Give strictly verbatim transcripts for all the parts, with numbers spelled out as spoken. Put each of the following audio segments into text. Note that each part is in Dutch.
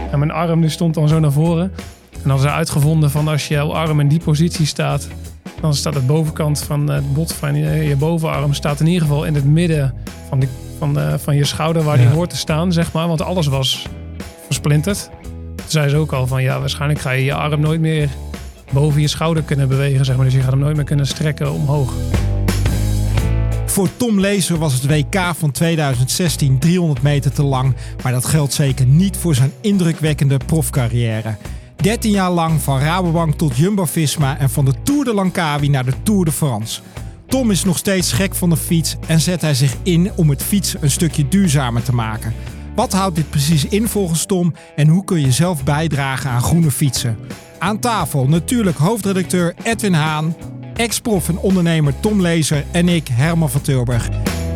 En mijn arm die stond dan zo naar voren. En hadden ze uitgevonden van als je jouw arm in die positie staat, dan staat de bovenkant van het bot van je, je bovenarm staat in ieder geval in het midden van, die, van, de, van je schouder waar die ja. hoort te staan, zeg maar. Want alles was versplinterd. Toen zei ze ook al van ja, waarschijnlijk ga je je arm nooit meer boven je schouder kunnen bewegen, zeg maar. Dus je gaat hem nooit meer kunnen strekken omhoog. Voor Tom Lezer was het W K van tweeduizend zestien driehonderd meter te lang. Maar dat geldt zeker niet voor zijn indrukwekkende profcarrière. dertien jaar lang van Rabobank tot Jumbo-Visma en van de Tour de Langkawi naar de Tour de France. Tom is nog steeds gek van de fiets en zet hij zich in om het fietsen een stukje duurzamer te maken. Wat houdt dit precies in volgens Tom en hoe kun je zelf bijdragen aan groene fietsen? Aan tafel natuurlijk hoofdredacteur Edwin Haan, ex-prof en ondernemer Tom Lezer en ik, Herman van Tilburg.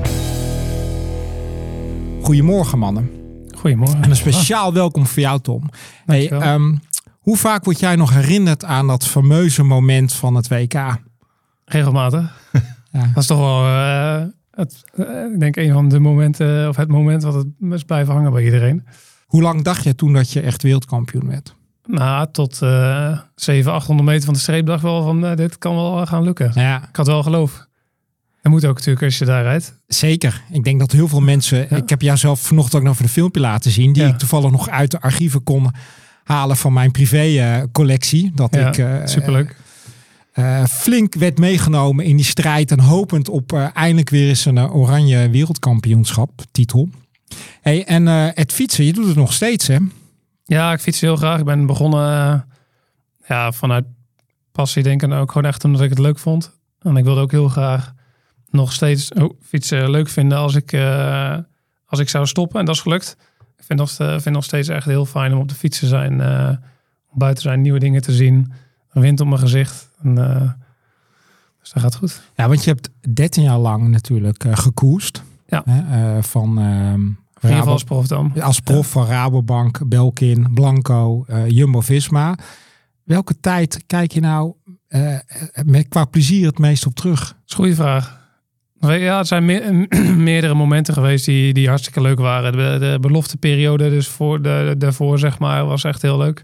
Goedemorgen mannen. Goedemorgen. En een speciaal welkom voor jou Tom. Hey, um, hoe vaak word jij nog herinnerd aan dat fameuze moment van het W K? Regelmatig. Ja. Dat is toch wel, uh, het, uh, ik denk een van de momenten, of het moment wat het is blijven hangen bij iedereen. Hoe lang dacht je toen dat je echt wereldkampioen werd? Nou, tot uh, zevenhonderd, achthonderd meter van de streep dacht wel van uh, dit kan wel gaan lukken. Ja. Ik had wel geloof. Dat moet ook natuurlijk als je daar rijdt. Zeker. Ik denk dat heel veel mensen... Ja. Ik heb jou zelf vanochtend ook nog een filmpje laten zien, die ja. ik toevallig nog uit de archieven kon halen van mijn privé collectie. Dat ja, ik uh, superleuk. Uh, flink werd meegenomen in die strijd en hopend op uh, eindelijk weer eens een uh, oranje wereldkampioenschap titel. Hey, en uh, het fietsen, je doet het nog steeds hè? Ja, ik fiets heel graag. Ik ben begonnen uh, ja, vanuit passie denk ik en ook gewoon echt omdat ik het leuk vond. En ik wilde ook heel graag nog steeds oh, fietsen leuk vinden als ik, uh, als ik zou stoppen. En dat is gelukt. Ik vind nog, uh, vind nog steeds echt heel fijn om op de fiets te zijn. Uh, om buiten te zijn, nieuwe dingen te zien. Wind op mijn gezicht. En, uh, dus dat gaat goed. Ja, want je hebt dertien jaar lang natuurlijk uh, gekoerst. Ja. Hè, uh, van... Uh, In ieder geval als prof dan. Als prof ja. van Rabobank, Belkin, Blanco, uh, Jumbo-Visma. Welke tijd kijk je nou uh, met, qua plezier het meest op terug? Dat is een goede vraag. Ja, het zijn me- meerdere momenten geweest die, die hartstikke leuk waren. De, de belofteperiode dus voor de, daarvoor zeg maar was echt heel leuk.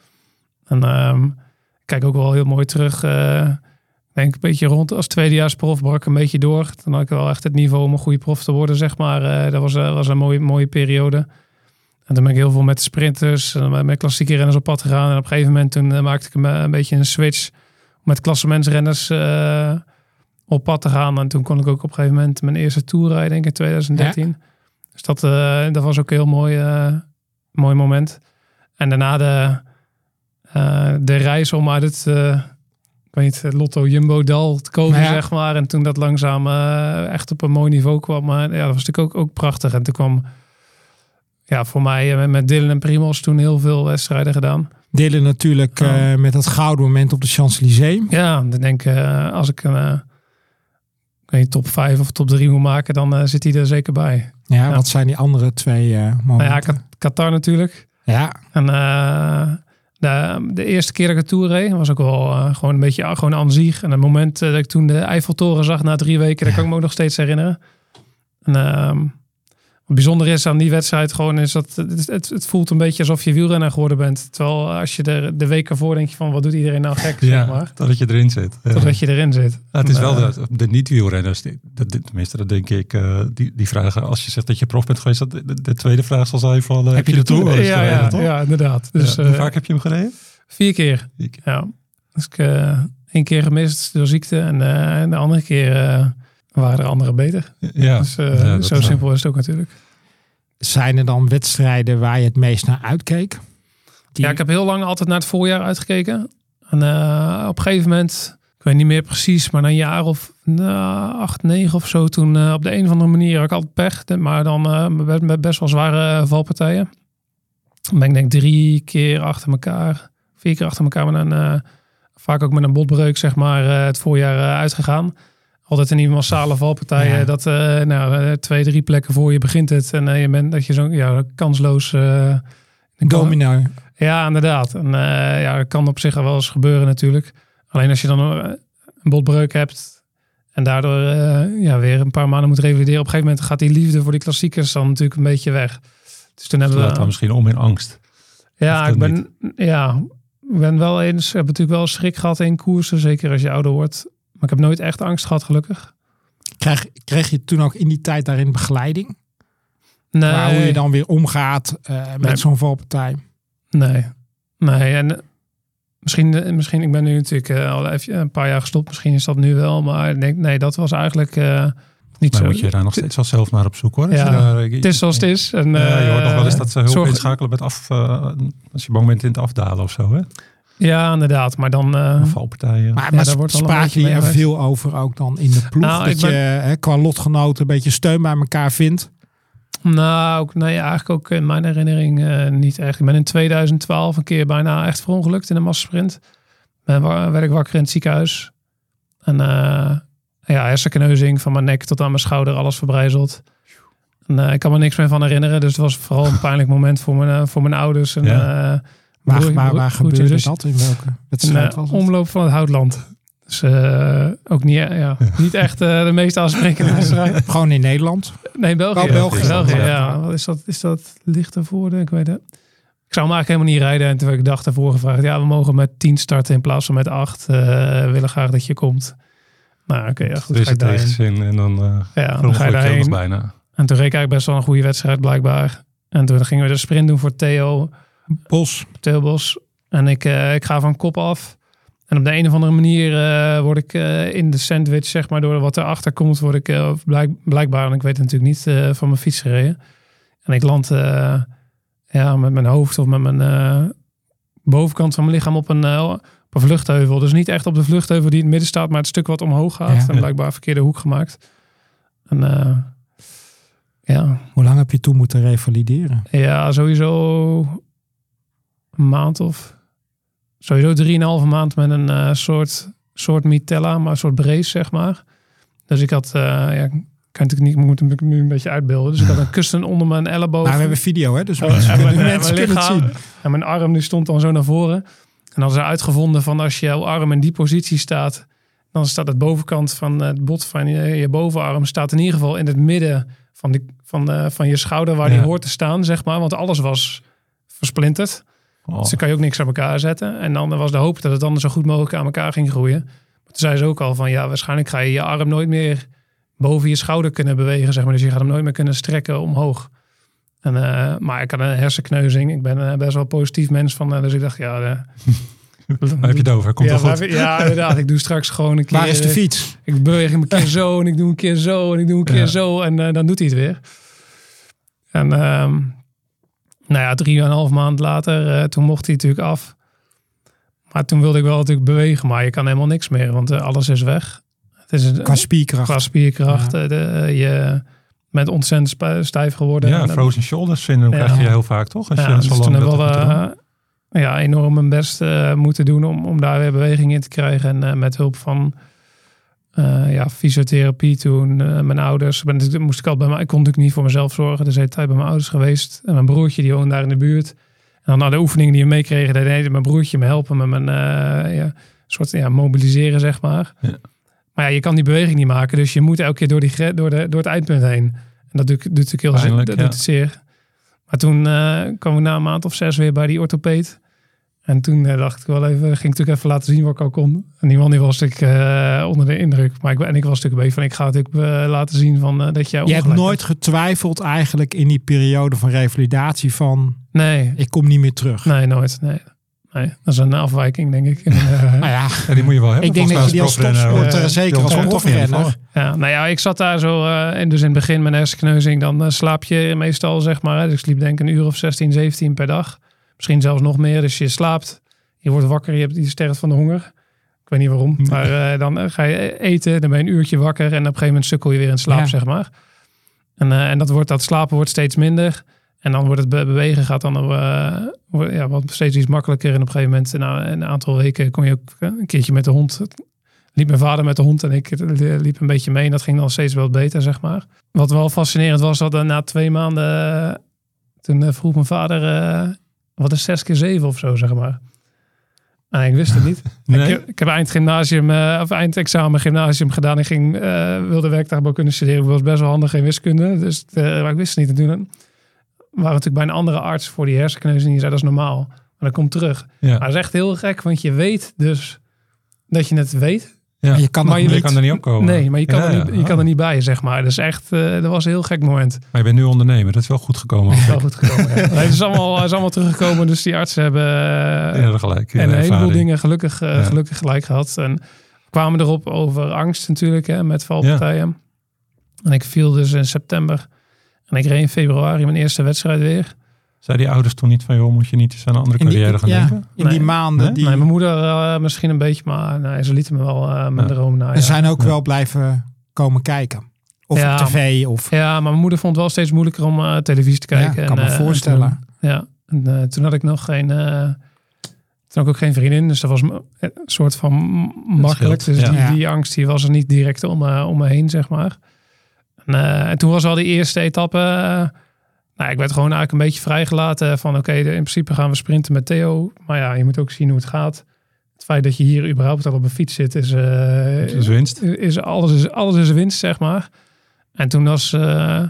En um, ik kijk ook wel heel mooi terug. Uh, Ik denk een beetje rond als tweedejaarsprof brak een beetje door. Dan had ik wel echt het niveau om een goede prof te worden, zeg maar. Uh, dat was, uh, was een mooie, mooie periode. En toen ben ik heel veel met de sprinters en met klassieke renners op pad gegaan. En op een gegeven moment toen uh, maakte ik een, een beetje een switch om met klassementsrenners uh, op pad te gaan. En toen kon ik ook op een gegeven moment mijn eerste tour rijden, denk ik in tweeduizend dertien. Ja. Dus dat, uh, dat was ook een heel mooi, uh, mooi moment. En daarna de, uh, de reis om uit het... Uh, Ik weet niet, Lotto Jumbo Dal te komen, ja. zeg maar. En toen dat langzaam uh, echt op een mooi niveau kwam. Maar ja, dat was natuurlijk ook, ook prachtig. En toen kwam ja, voor mij uh, met Dylan en Primoz toen heel veel wedstrijden gedaan. Dylan natuurlijk uh, uh, met dat gouden moment op de Champs-Élysées. Ja, dan denk ik, uh, als ik een uh, ik weet niet, top vijf of top drie moet maken, dan uh, zit hij er zeker bij. Ja, ja. Wat zijn die andere twee uh, momenten? Nou ja, Qatar natuurlijk. Ja. En... Uh, De, de eerste keer dat ik de Tour reed, was ook wel uh, gewoon een beetje uh, gewoon aan zich. En het moment uh, dat ik toen de Eiffeltoren zag na drie weken, dat kan ik me ook nog steeds herinneren. En, uh, wat bijzonder is aan die wedstrijd gewoon is dat het, het, het voelt een beetje alsof je wielrenner geworden bent. Terwijl als je de, de week ervoor denk je van wat doet iedereen nou gek, ja, zeg maar. Totdat je erin zit. Ja. Totdat je erin zit. Ja, het is en, wel uh, de, de niet-wielrenners, die, de, de, tenminste dat denk ik, uh, die, die vragen als je zegt dat je prof bent geweest, dat de, de tweede vraag zal zijn van uh, heb je de Tour ja, gereden, ja, toch? ja, inderdaad. Dus, ja, hoe uh, vaak heb je hem gereden? Vier keer. Vier keer. Ja. Dus ik uh, één keer gemist door ziekte en, uh, en de andere keer uh, waren er anderen beter. Ja. Dus uh, ja, zo simpel is het ook natuurlijk. Zijn er dan wedstrijden waar je het meest naar uitkeek? Die... Ja, ik heb heel lang altijd naar het voorjaar uitgekeken. En uh, op een gegeven moment, ik weet niet meer precies, maar na een jaar of uh, acht, negen of zo, toen uh, op de een of andere manier had ik altijd pech. Maar dan uh, met, met best wel zware uh, valpartijen. Dan ben ik denk drie keer achter elkaar, vier keer achter elkaar met een, uh, vaak ook met een botbreuk, zeg maar, uh, het voorjaar uh, uitgegaan. Altijd in die massale valpartijen, ja. dat uh, nou, twee, drie plekken voor je begint het. En uh, je bent dat je zo ja, kansloos... Uh, Domino. Ja, inderdaad. En uh, ja, dat kan op zich wel eens gebeuren natuurlijk. Alleen als je dan een botbreuk hebt en daardoor uh, ja, weer een paar maanden moet revalideren. Op een gegeven moment gaat die liefde voor die klassiekers dan natuurlijk een beetje weg. Dus toen hebben we dan misschien om in angst. Ja, ik ben, ja, ik ben wel eens, ik heb natuurlijk wel schrik gehad in koersen, zeker als je ouder wordt. Maar ik heb nooit echt angst gehad, gelukkig. Krijg, kreeg je toen ook in die tijd daarin begeleiding? Nee. Maar hoe je dan weer omgaat uh, met nee. zo'n valpartij? Nee. Nee, en uh, misschien, misschien, ik ben nu natuurlijk uh, al even een paar jaar gestopt. Misschien is dat nu wel, maar ik denk, nee, dat was eigenlijk uh, niet maar zo. moet je daar nog steeds wel zelf naar op zoek, hoor. Ja, daar, het is zoals het is. En, uh, ja, je hoort nog wel eens dat ze hulp zorg... inschakelen met af, uh, als je bang bent in het afdalen of zo, hè? Ja, inderdaad. Maar dan... Uh, valpartijen. Maar, ja, maar daar wordt spraak je er veel over ook dan in de ploeg? Nou, dat ben... je hè, qua lotgenoten een beetje steun bij elkaar vindt? Nou, ook, nee, eigenlijk ook in mijn herinnering uh, niet echt. Ik ben in tweeduizend twaalf een keer bijna echt verongelukt in een massasprint. Ben, werd ik wakker in het ziekenhuis. En uh, ja, hersenkneuzing van mijn nek tot aan mijn schouder, alles verbrijzeld. En, uh, ik kan me niks meer van herinneren. Dus het was vooral een pijnlijk moment voor mijn, uh, voor mijn ouders. En, ja. uh, waar broer, waar, waar broer, gebeurde dus dat? In welke wedstrijd was het? Omloop van het Houtland. Dus uh, ook niet, ja, niet echt uh, de meest aansprekende wedstrijd. Gewoon in Nederland? Nee, België. Oh, België. België, ja. Wat is dat? Is dat Lichtenvoorde? Ik weet het. Ik zou hem eigenlijk helemaal niet rijden. En toen werd ik dag daarvoor gevraagd. Ja, we mogen met tien starten in plaats van met acht. Uh, we willen graag dat je komt. Nou, oké. Okay, ja, goed. Er is tegenzin en dan, uh, ja, dan ga je daarheen. Bijna. En toen reed ik eigenlijk best wel een goede wedstrijd blijkbaar. En toen gingen we de sprint doen voor Theo Bos. Theo Bos. En ik, uh, ik ga van kop af. En op de een of andere manier uh, word ik uh, in de sandwich, zeg maar, door wat erachter komt, word ik uh, blijk, blijkbaar, en ik weet het natuurlijk niet, uh, van mijn fiets gereden. En ik land uh, ja, met mijn hoofd of met mijn uh, bovenkant van mijn lichaam op een, uh, op een vluchtheuvel. Dus niet echt op de vluchtheuvel die in het midden staat, maar het stuk wat omhoog gaat. Ja. En blijkbaar verkeerde hoek gemaakt. En uh, ja. Hoe lang heb je toen moeten revalideren? Ja, sowieso een maand of... Sowieso drieënhalve maand met een uh, soort, soort mitella, maar een soort brace, zeg maar. Dus ik had, uh, ja, ik kan natuurlijk niet, moet hem nu een beetje uitbeelden. Dus ik had een kussen onder mijn elleboog. Nou, we hebben video, hè? Dus oh, mensen, en mijn, kunnen, en mensen mijn kunnen lichaam, het zien. En mijn arm die stond dan zo naar voren. En hadden ze uitgevonden van als jouw arm in die positie staat, dan staat het bovenkant van het bot van je, je bovenarm staat in ieder geval in het midden van, die, van, uh, van je schouder waar ja. die hoort te staan, zeg maar. Want alles was versplinterd. Oh. Dus dan kan je ook niks aan elkaar zetten. En dan was de hoop dat het dan zo goed mogelijk aan elkaar ging groeien. Maar toen zei ze ook al van ja, waarschijnlijk ga je je arm nooit meer boven je schouder kunnen bewegen, zeg maar. Dus je gaat hem nooit meer kunnen strekken omhoog. En, uh, maar ik had een hersenkneuzing. Ik ben uh, best wel een positief mens van. Uh, dus ik dacht ja... Uh, Waar heb je het over? Komt ja, toch goed? Je, ja, inderdaad. Ik doe straks gewoon een keer... Waar is de fiets? Ik beweeg hem een keer zo en ik doe een keer zo en ik doe een keer ja. zo. En uh, dan doet hij het weer. En... Um, Nou ja, drie en een half maand later, uh, toen mocht hij natuurlijk af. Maar toen wilde ik wel natuurlijk bewegen. Maar je kan helemaal niks meer, want uh, alles is weg. Het is een, qua spierkracht. Qua spierkracht. Ja. De, uh, je bent ontzettend stijf geworden. Ja, frozen shoulders syndrome ja. krijg je heel vaak, toch? Als ja, je dus zo lang toen heb ik wel uh, ja, enorm mijn best uh, moeten doen om, om daar weer beweging in te krijgen. En uh, met hulp van... Uh, ja, fysiotherapie toen, uh, mijn ouders. Ben, moest ik, al bij mij, ik kon natuurlijk niet voor mezelf zorgen. Dus de hele tijd bij mijn ouders geweest. En mijn broertje, die woonde daar in de buurt. En dan na de oefeningen die we meekregen, deed mijn broertje me helpen met mijn uh, ja, soort ja, mobiliseren, zeg maar. Ja. Maar ja, je kan die beweging niet maken. Dus je moet elke keer door, die, door, de, door het eindpunt heen. En dat doet, doet natuurlijk heel zeer. Dat ja. doet het zeer. Maar toen uh, kwam ik na een maand of zes weer bij die orthopeed. En toen uh, dacht ik wel even, ging ik natuurlijk even laten zien wat ik al kon. En die man die was natuurlijk uh, onder de indruk. Maar ik, en ik was natuurlijk een beetje van, ik ga natuurlijk uh, laten zien van uh, dat jij Je hebt nooit hebt. getwijfeld eigenlijk in die periode van revalidatie van, nee, ik kom niet meer terug. Nee, nooit. Nee. Nee, dat is een afwijking, denk ik. Uh, nou ja, ja, die moet je wel hebben. Ik denk dat je die als topsporter, uh, zeker als profrenner. Ja, nou ja, ik zat daar zo, uh, en dus in het begin met een hersenkneuzing, dan uh, slaap je meestal, zeg maar. Hè, dus ik sliep denk ik een uur of zestien, zeventien per dag. Misschien zelfs nog meer. Dus je slaapt, je wordt wakker, je, hebt, je sterft van de honger. Ik weet niet waarom. Maar uh, dan uh, ga je eten, dan ben je een uurtje wakker en op een gegeven moment sukkel je weer in slaap, ja. zeg maar. En, uh, en dat, wordt, dat slapen wordt steeds minder. En dan wordt het be- bewegen gaat dan uh, wordt, ja, wat steeds iets makkelijker. En op een gegeven moment, na een aantal weken, kon je ook een keertje met de hond. Liep mijn vader met de hond en ik liep een beetje mee. En dat ging dan steeds wel beter, zeg maar. Wat wel fascinerend was, dat na twee maanden, toen uh, vroeg mijn vader, uh, wat is zes keer zeven of zo, zeg maar. Nou, ik wist het niet. Nee? Ik, ik heb eindgymnasium, uh, of eindexamen gymnasium gedaan. Ik ging, uh, wilde werktuigbouw kunnen studeren. Ik was best wel handig in wiskunde. Dus uh, maar ik wist het niet. En toen waren natuurlijk bij een andere arts voor die hersenkneus en die zei dat is normaal. Maar dat komt terug. Ja. Maar dat is echt heel gek, want je weet dus dat je het weet. Ja. Maar je kan, maar je je kan er niet op komen. Nee, maar je kan, ja, er, niet, je ja. kan er niet bij, zeg maar. Dus echt, uh, dat was een heel gek moment. Maar je bent nu ondernemer, dat is wel goed gekomen. Dat is wel goed gekomen. Ja. Het is allemaal, is allemaal teruggekomen, dus die artsen hebben uh, ja, gelijk. Ja, en een heleboel ervaring. dingen gelukkig, uh, Ja. gelukkig gelijk gehad. En kwamen erop over angst natuurlijk, hè, met valpartijen. Ja. En ik viel dus in september. En ik reed in februari mijn eerste wedstrijd weer. Zei die ouders toen niet van, joh, moet je niet eens aan een andere in die, carrière gaan ja, denken? in Nee. die maanden. Nee? Die, Nee, mijn moeder uh, misschien een beetje, maar nee, ze lieten me wel uh, mijn Ja. droom na. en Ja. zijn ook Ja. wel blijven komen kijken. Of Ja, op tv. Of, ja, maar mijn moeder vond het wel steeds moeilijker om uh, televisie te kijken. Ja, kan en, me uh, voorstellen. En toen, ja, en, uh, toen had ik nog geen... Uh, toen had ik ook geen vriendin, dus dat was m- een soort van m- makkelijk. scheelt, Dus ja. die, Ja. die angst die was er niet direct om, uh, om me heen, zeg maar. En, uh, en toen was al die eerste etappe... Uh, nou, ik werd gewoon eigenlijk een beetje vrijgelaten van... oké, okay, in principe gaan we sprinten met Theo. Maar ja, je moet ook zien hoe het gaat. Het feit dat je hier überhaupt al op een fiets zit is... Uh, Dat is winst. Is, alles, is, alles is winst, zeg maar. En toen was... Uh, ja,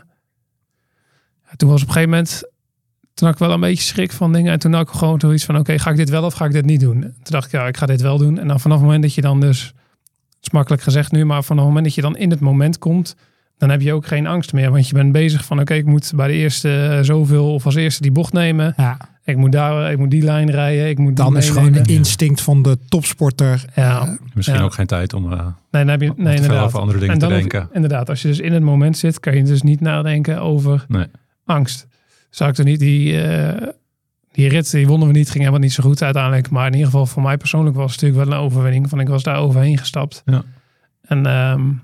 toen was op een gegeven moment... Toen had ik wel een beetje schrik van dingen. En toen had ik gewoon zoiets van... Oké, okay, ga ik dit wel of ga ik dit niet doen? Toen dacht ik, ja, ik ga dit wel doen. En dan vanaf het moment dat je dan dus... Het is makkelijk gezegd nu, maar vanaf het moment dat je dan in het moment komt... Dan heb je ook geen angst meer. Want je bent bezig van... Oké, okay, ik moet bij de eerste zoveel of als eerste die bocht nemen. ja, Ik moet daar, ik moet die lijn rijden. Ik moet dan die is gewoon meenemen. de instinct van de topsporter. Ja, Misschien ja. ook geen tijd om, uh, Nee, dan heb je, om nee, te veel inderdaad. over andere dingen En te dan denken. Ook, inderdaad, als je dus in het moment zit... kan je dus niet nadenken over Nee. angst. Zou ik er niet... Die, uh, die rit, die wonnen we niet. Ging helemaal niet zo goed uiteindelijk. Maar in ieder geval voor mij persoonlijk was het natuurlijk wel een overwinning. Van ik was daar overheen gestapt. Ja. En... Um,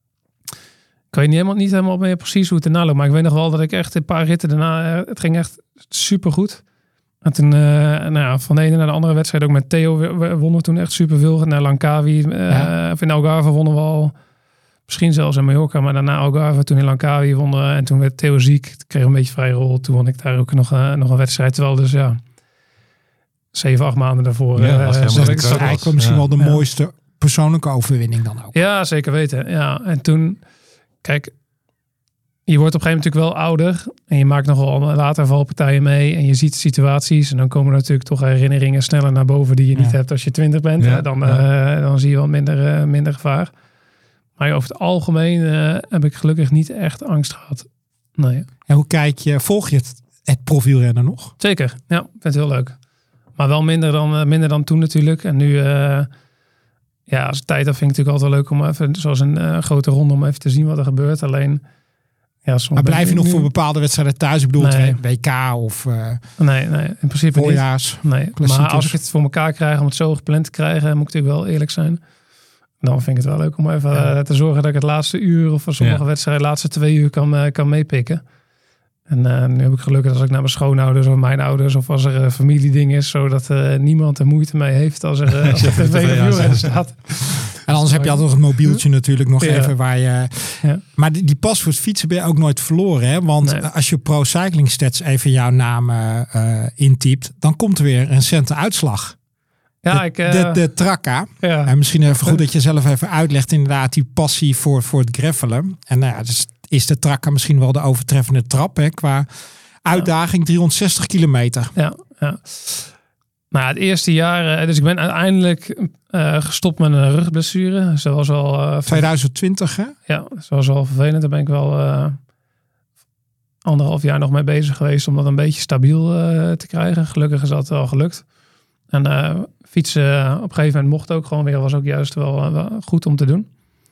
ik weet niet helemaal, niet helemaal meer precies hoe het erna loopt. Maar ik weet nog wel dat ik echt een paar ritten daarna... Uh, het ging echt super goed. En toen, uh, nou ja, van de ene naar de andere wedstrijd... ook met Theo we, we wonnen we toen echt superveel. Naar Langkawi. Uh, ja. Of in Algarve wonnen we al... Misschien zelfs in Mallorca, maar daarna Algarve. Toen in Langkawi wonnen we. En toen werd Theo ziek. Ik kreeg een beetje vrije rol. Toen won ik daar ook nog, uh, nog een wedstrijd. Terwijl dus ja... Zeven, acht maanden daarvoor... Ja, Uh, was Dus zat dat ik, is zat, eigenlijk misschien Ja. wel de Ja. mooiste persoonlijke overwinning dan ook. Ja, zeker weten. Ja, en toen... Kijk... Je wordt op een gegeven moment natuurlijk wel ouder. En je maakt nogal later valpartijen mee. En je ziet situaties. En dan komen natuurlijk toch herinneringen sneller naar boven... die je niet Ja. hebt als je twintig bent. Ja, Ja, dan, ja. uh, dan zie je wel minder, uh, minder gevaar. Maar over het algemeen uh, heb ik gelukkig niet echt angst gehad. Nee. En hoe kijk je, volg je het, het profielrennen nog? Zeker, ja. Ik vind het heel leuk. Maar wel minder dan, uh, minder dan toen natuurlijk. En nu... Uh, ja, als tijd dan vind ik natuurlijk altijd wel leuk om even... zoals een uh, grote ronde om even te zien wat er gebeurt. Alleen... Ja, Maar blijf je nog nu... voor bepaalde wedstrijden thuis? Ik bedoel, Nee. W K of uh, Nee, nee, in principe niet. voorjaars. Nee, Klassiekers. maar als ik het voor elkaar krijg om het zo gepland te krijgen, moet ik natuurlijk wel eerlijk zijn. Dan vind ik het wel leuk om even Ja. uh, te zorgen dat ik het laatste uur of voor sommige Ja. wedstrijden de laatste twee uur kan, uh, kan meepikken. En uh, nu heb ik geluk dat als ik naar mijn schoonouders of mijn ouders of als er een familieding is, zodat uh, niemand er moeite mee heeft als er, uh, als er tv of wielrennen staat. En anders heb je altijd nog het mobieltje natuurlijk nog Ja. even waar je... Ja. Maar die, die pas voor het fietsen ben je ook nooit verloren. Hè? Want Nee. als je Pro Cycling Stats even jouw naam uh, uh, intypt, dan komt er weer een recente uitslag. Ja, de, ik... Uh, de, de Tracca. ja. En misschien even goed dat je zelf even uitlegt inderdaad die passie voor, voor het greffelen. En nou ja, dus is de Tracca misschien wel de overtreffende trap hè, qua uitdaging, driehonderdzestig kilometer. Ja, ja. Nou, het eerste jaar, uh, dus ik ben uiteindelijk uh, gestopt met een rugblessure. Dus dat was wel... Uh, tweeduizend twintig hè? Ja, dat was wel vervelend. Daar ben ik wel uh, anderhalf jaar nog mee bezig geweest om dat een beetje stabiel uh, te krijgen. Gelukkig is dat wel gelukt. En uh, fietsen uh, op een gegeven moment mocht ook gewoon weer. Was ook juist wel, uh, wel goed om te doen.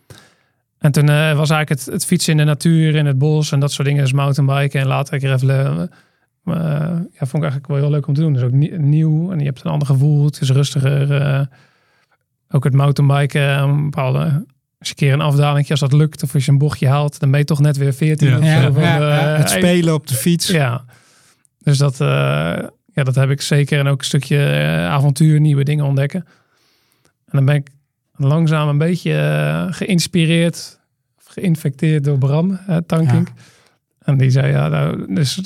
En toen uh, was eigenlijk het, het fietsen in de natuur, in het bos en dat soort dingen. Dus mountainbiken en later gravelen. Uh, ja, vond ik eigenlijk wel heel leuk om te doen. Dus ook nie- nieuw en je hebt een ander gevoel. Het is rustiger. Uh, ook het mountainbiken. Uh, een bepaalde, als je een keer een afdaling, als dat lukt of als je een bochtje haalt, dan ben je toch net weer veertien. Ja. Of Ja, zo van, ja, uh, ja, het spelen op de fiets. Ja, dus dat, uh, ja, dat heb ik zeker. En ook een stukje uh, avontuur, nieuwe dingen ontdekken. En dan ben ik langzaam een beetje uh, geïnspireerd of geïnfecteerd door Bram uh, Tankink. Ja. En die zei, ja, nou, dus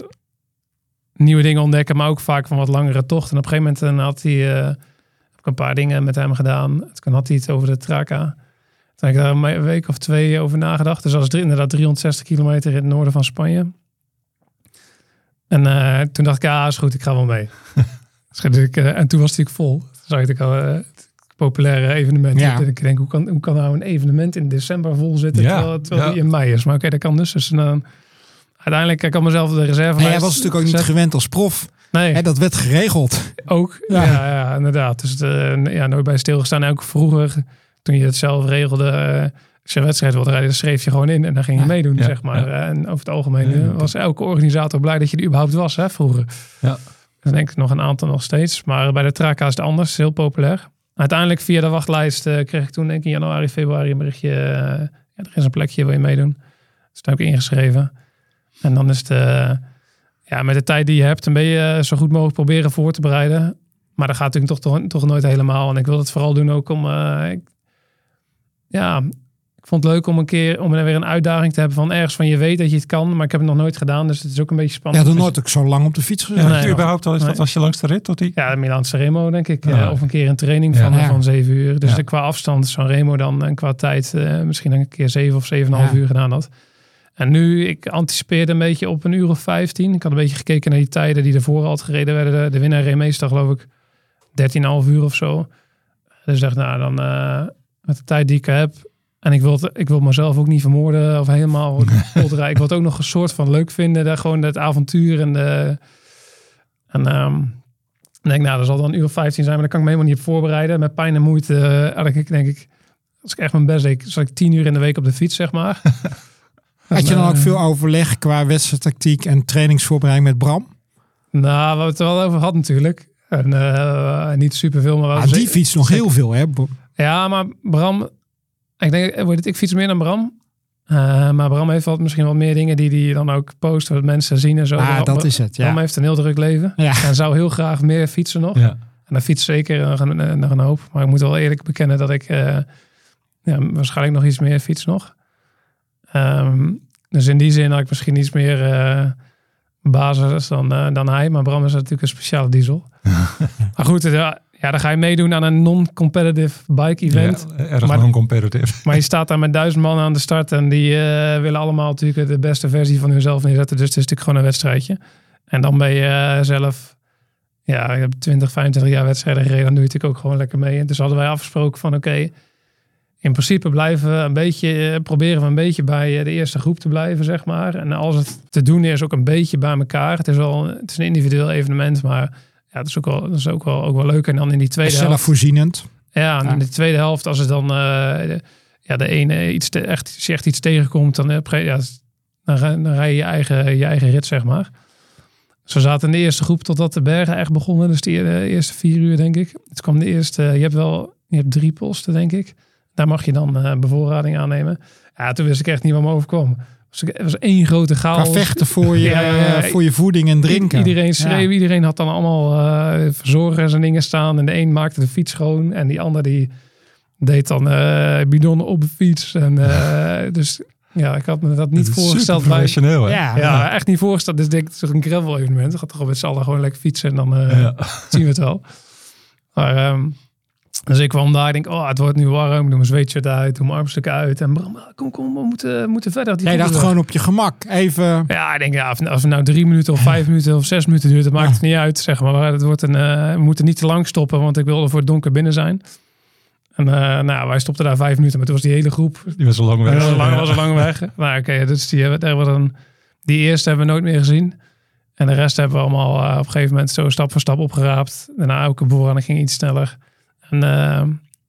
nieuwe dingen ontdekken, maar ook vaak van wat langere tochten. En op een gegeven moment uh, had hij uh, heb ik een paar dingen met hem gedaan. Toen had hij het over de Tracca. Toen heb ik daar een week of twee over nagedacht. Dus dat is inderdaad driehonderdzestig kilometer in het noorden van Spanje. En uh, toen dacht ik, ja, is goed, ik ga wel mee. dus ik, uh, en toen was het natuurlijk vol. Toen zag ik al uh, het populaire evenement. Ja. En ik denk, hoe kan, hoe kan nou een evenement in december vol zitten, ja. terwijl, terwijl ja. die in mei is? Maar oké, okay, dat kan dus. Dus uh, uiteindelijk, ik had mezelf de reserve. Nee, jij was natuurlijk ook niet gezet. gewend als prof. Nee. Hè, dat werd geregeld. Ook, ja, ja, ja inderdaad. Dus uh, ja, nooit bij stilgestaan. En ook vroeger, toen je het zelf regelde... Uh, als je een wedstrijd wilde rijden, dan schreef je gewoon in en dan ging je ja, meedoen, ja, zeg maar. Ja. En over het algemeen ja, ja. was elke organisator blij dat je er überhaupt was, hè, vroeger. Ja. Dan denk ik nog een aantal nog steeds. Maar bij de Traka is het anders, heel populair. Uiteindelijk via de wachtlijst uh, kreeg ik toen denk ik in januari, februari een berichtje. Uh, ja, er is een plekje, wil je meedoen? Dus daar heb ik ingeschreven. En dan is het, uh, ja, met de tijd die je hebt, dan ben je uh, zo goed mogelijk proberen voor te bereiden. Maar dat gaat natuurlijk toch, toch, toch nooit helemaal. En ik wil het vooral doen ook om, uh, ik, ja... Ik vond het leuk om een keer om er weer een uitdaging te hebben van ergens van je weet dat je het kan, maar ik heb het nog nooit gedaan, dus het is ook een beetje spannend. Ja, dan nooit ook zo lang op de fiets gezet. Ja, nee, überhaupt al is nee. dat als je langs de rit tot die? Ja, de Milaanse Remo denk ik, ja. of een keer een training van, ja. van zeven uur. Dus ja. de, qua afstand zo'n Remo dan en qua tijd uh, misschien een keer zeven of zeven en een half uur gedaan had. En nu, ik anticipeerde een beetje op een uur of vijftien. Ik had een beetje gekeken naar die tijden die ervoor al gereden werden. De, de winnaar reed meestal geloof ik dertien en een half uur of zo. Dus ik dacht, nou dan uh, met de tijd die ik heb. En ik wil, het, ik wil mezelf ook niet vermoorden of helemaal rijden. Ik wil het ook nog een soort van leuk vinden. Dat, gewoon het avontuur. En, de, en um, denk nou, dat zal dan een uur of vijftien zijn. Maar dan kan ik me helemaal niet op voorbereiden. Met pijn en moeite. Uh, denk ik, denk ik, als ik echt mijn best deed, zat ik tien uur in de week op de fiets, zeg maar. Had je dan ook veel overleg qua wedstrijdtactiek en trainingsvoorbereiding met Bram? Nou, we het er wel over hadden natuurlijk. En uh, niet superveel. Maar ah, die fiets nog heel veel, hè? Ja, maar Bram... Ik denk, ik fiets meer dan Bram. Uh, maar Bram heeft wat, misschien wat meer dingen die hij dan ook post, wat mensen zien en zo. Ah, Bram, dat is het, ja. Bram heeft een heel druk leven. Ja. En zou heel graag meer fietsen nog. Ja. En dan fiets zeker nog een, nog een hoop. Maar ik moet wel eerlijk bekennen dat ik uh, ja, waarschijnlijk nog iets meer fiets nog. Um, dus in die zin had ik misschien iets meer uh, basis dan, uh, dan hij. Maar Bram is natuurlijk een speciale diesel. Maar goed, ja. Ja, dan ga je meedoen aan een non-competitive bike event. Ja, erg maar, non-competitive. Maar je staat daar met duizend man aan de start en die uh, willen allemaal natuurlijk de beste versie van hunzelf neerzetten. Dus het is natuurlijk gewoon een wedstrijdje. En dan ben je uh, zelf, ja, ik heb twintig, vijfentwintig jaar wedstrijden gereden, dan doe je natuurlijk ook gewoon lekker mee. En dus hadden wij afgesproken van oké, okay, in principe blijven we een beetje, proberen we een beetje bij de eerste groep te blijven, zeg maar. En als het te doen is, ook een beetje bij elkaar. Het is wel, het is een individueel evenement, maar... Ja, dat is ook wel, dat is ook wel, ook wel leuk. En dan in die tweede helft... Zelfvoorzienend. Ja, en ja. in de tweede helft, als het dan uh, de, ja, de ene iets te, echt, als je echt iets tegenkomt, dan, uh, ja, dan, dan rij je je eigen, je eigen rit, zeg maar. Zo zaten in de eerste groep totdat de bergen echt begonnen. Dus de, de eerste vier uur, denk ik. Het kwam de eerste... Je hebt wel je hebt drie posten, denk ik. Daar mag je dan uh, bevoorrading aannemen. Ja, toen wist ik echt niet wat me overkwam. Het was één grote chaos. Qua vechten voor je, ja, ja, voor je voeding en drinken. Iedereen schreef, ja. iedereen had dan allemaal uh, verzorgers en dingen staan. En de een maakte de fiets schoon. En die ander die deed dan uh, bidonnen op de fiets. En, uh, dus ja, ik had me dat niet dat voorgesteld. Professioneel, hè? Ja, ja, echt niet voorgesteld. Dus denk ik, het is een gravel evenement. Ik ga toch met z'n allen gewoon lekker fietsen. En dan uh, ja. zien we het wel. Maar... Um, Dus ik kwam daar, ik denk, oh, het wordt nu warm. Ik doe mijn zweetshirt uit, doe mijn armstukken uit. En Bram, kom, kom, we moeten, moeten verder. Die Jij dacht gewoon op je gemak, even... Ja, ik denk, ja, als het nou drie minuten of vijf minuten of zes minuten duurt, dat maakt het niet uit, zeg maar. Het wordt een, uh, we moeten niet te lang stoppen, want ik wilde voor het donker binnen zijn. En uh, nou, wij stopten daar vijf minuten, maar toen was die hele groep... Die was al lang weg. Die was al lang, was al lang weg. Nou, oké, okay, dus die, daar was een, die eerste hebben we nooit meer gezien. En de rest hebben we allemaal uh, op een gegeven moment zo stap voor stap opgeraapt. Daarna elke boer ging iets sneller. En uh,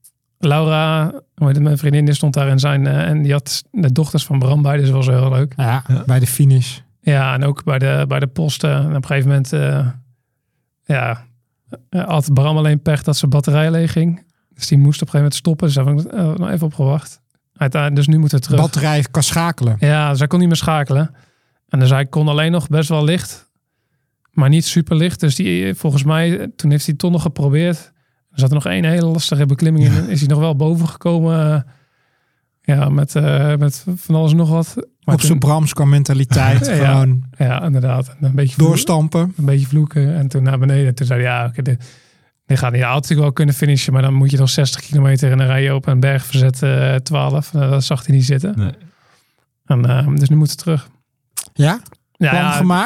Laura, hoe heet het, mijn vriendin, die stond daar en zijn uh, en die had de dochters van Bram bij, dus dat was heel leuk. Ja, ja, bij de finish. Ja, en ook bij de, bij de posten. En op een gegeven moment, uh, ja, had Bram alleen pech dat zijn batterij leeg ging. Dus die moest op een gegeven moment stoppen. Dus daar heb ik uh, nog even op gewacht. Uiteindelijk, dus nu moet het terug. Batterij kan schakelen. Ja, dus hij kon niet meer schakelen. En dus hij kon alleen nog best wel licht, maar niet super licht. Dus die, volgens mij, toen heeft hij het toch nog geprobeerd. Er zat er nog één hele lastige beklimming in. Is hij nog wel boven gekomen. Uh, ja, met, uh, met van alles en nog wat. Maar op zijn Brams qua mentaliteit. ja, gewoon ja, inderdaad. Een beetje doorstampen. Vloeken, een beetje vloeken. En toen naar beneden. En toen zei hij, ja, okay, dit, dit gaat niet. Ja, had natuurlijk wel kunnen finishen. Maar dan moet je nog zestig kilometer en dan rij je op een berg verzet uh, twaalf. Uh, dat zag hij niet zitten. Nee. En, uh, dus nu moet het terug. Ja? Ja, Plan ja, gemaakt?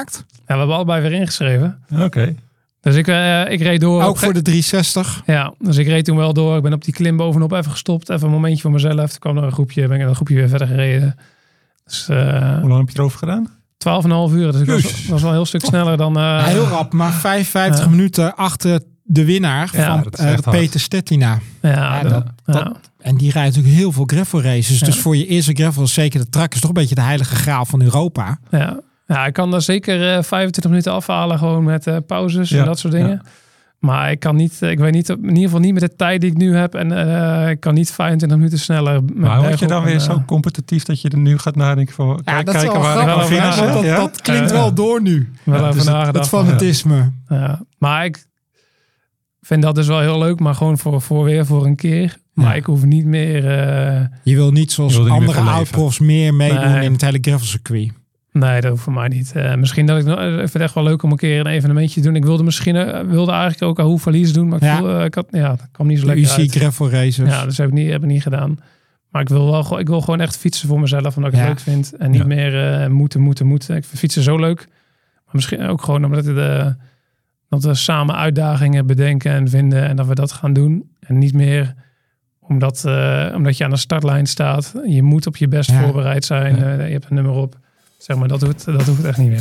we hebben allebei weer ingeschreven. Oké. Okay. Dus ik, uh, ik reed door. Ook op... voor de driehonderdzestig? Ja, dus ik reed toen wel door. Ik ben op die klim bovenop even gestopt. Even een momentje voor mezelf. Toen kwam er een groepje. Ben ik een groepje weer verder gereden. Dus, uh, Hoe lang heb je erover gedaan? twaalf en een half uur. Dus dat was, was wel een heel stuk sneller dan... Uh, ja, heel rap, maar vijfenvijftig uh, minuten achter de winnaar ja, van uh, Peter Stetina. Ja, ja, dat, dat, ja. dat, en die rijdt natuurlijk heel veel gravel races. Ja. Dus voor je eerste gravel, zeker de Trek is toch een beetje de heilige graal van Europa. Ja, ja ik kan daar zeker uh, vijfentwintig minuten afhalen gewoon met uh, pauzes ja. en dat soort dingen. Ja. Maar ik kan niet, ik weet niet, in ieder geval niet met de tijd die ik nu heb. En uh, ik kan niet vijfentwintig minuten sneller. Maar word je dan weer en, uh, zo competitief dat je er nu gaat nadenken van ja, kijk, dat kijken waar ik kan vinden. Dat, ja? dat klinkt ja. wel door nu. Wel ja, over dus nagedacht. Het fanatisme. Ja. Ja. Maar ik vind dat dus wel heel leuk. Maar gewoon voor, voor weer voor een keer. Maar ja. ik hoef niet meer... Uh, je wil niet zoals wil andere oud-profs meer meedoen nee. in het hele gravelcircuit. Nee, dat hoeft voor mij niet. Uh, misschien dat ik nog, ik vind het echt wel leuk om een keer een evenementje te doen. Ik wilde misschien uh, wilde eigenlijk ook Ahoe Verlies doen, maar ik ja. voel, uh, ik had, ja, dat kwam niet zo lekker uit. U C gravel races. Ja, dus heb ik niet, heb ik niet gedaan. Maar ik wil wel, ik wil gewoon echt fietsen voor mezelf, omdat ik het ja. leuk vind en niet ja. meer uh, moeten, moeten, moeten. Ik vind fietsen zo leuk, maar misschien ook gewoon omdat het, uh, dat we samen uitdagingen bedenken en vinden en dat we dat gaan doen en niet meer omdat, uh, omdat je aan de startlijn staat. Je moet op je best ja. voorbereid zijn. Ja. Uh, je hebt een nummer op. Zeg maar, dat hoeft, dat hoeft echt niet meer.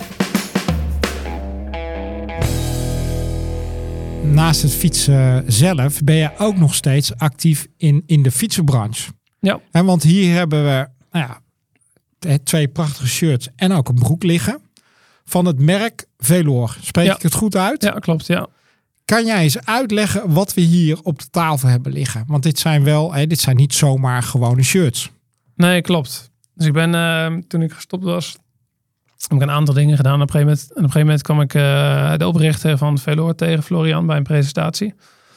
Naast het fietsen zelf ben je ook nog steeds actief in, in de fietsenbranche. Ja. En want hier hebben we nou ja, twee prachtige shirts en ook een broek liggen. Van het merk Velour. Spreek ja. ik het goed uit? Ja, klopt. Ja. Kan jij eens uitleggen wat we hier op de tafel hebben liggen? Want dit zijn wel, hè, dit zijn niet zomaar gewone shirts. Nee, klopt. Dus ik ben, uh, toen ik gestopt was, heb ik een aantal dingen gedaan. Op een gegeven moment, op een gegeven moment kwam ik uh, de oprichter van Velour tegen, Florian, bij een presentatie.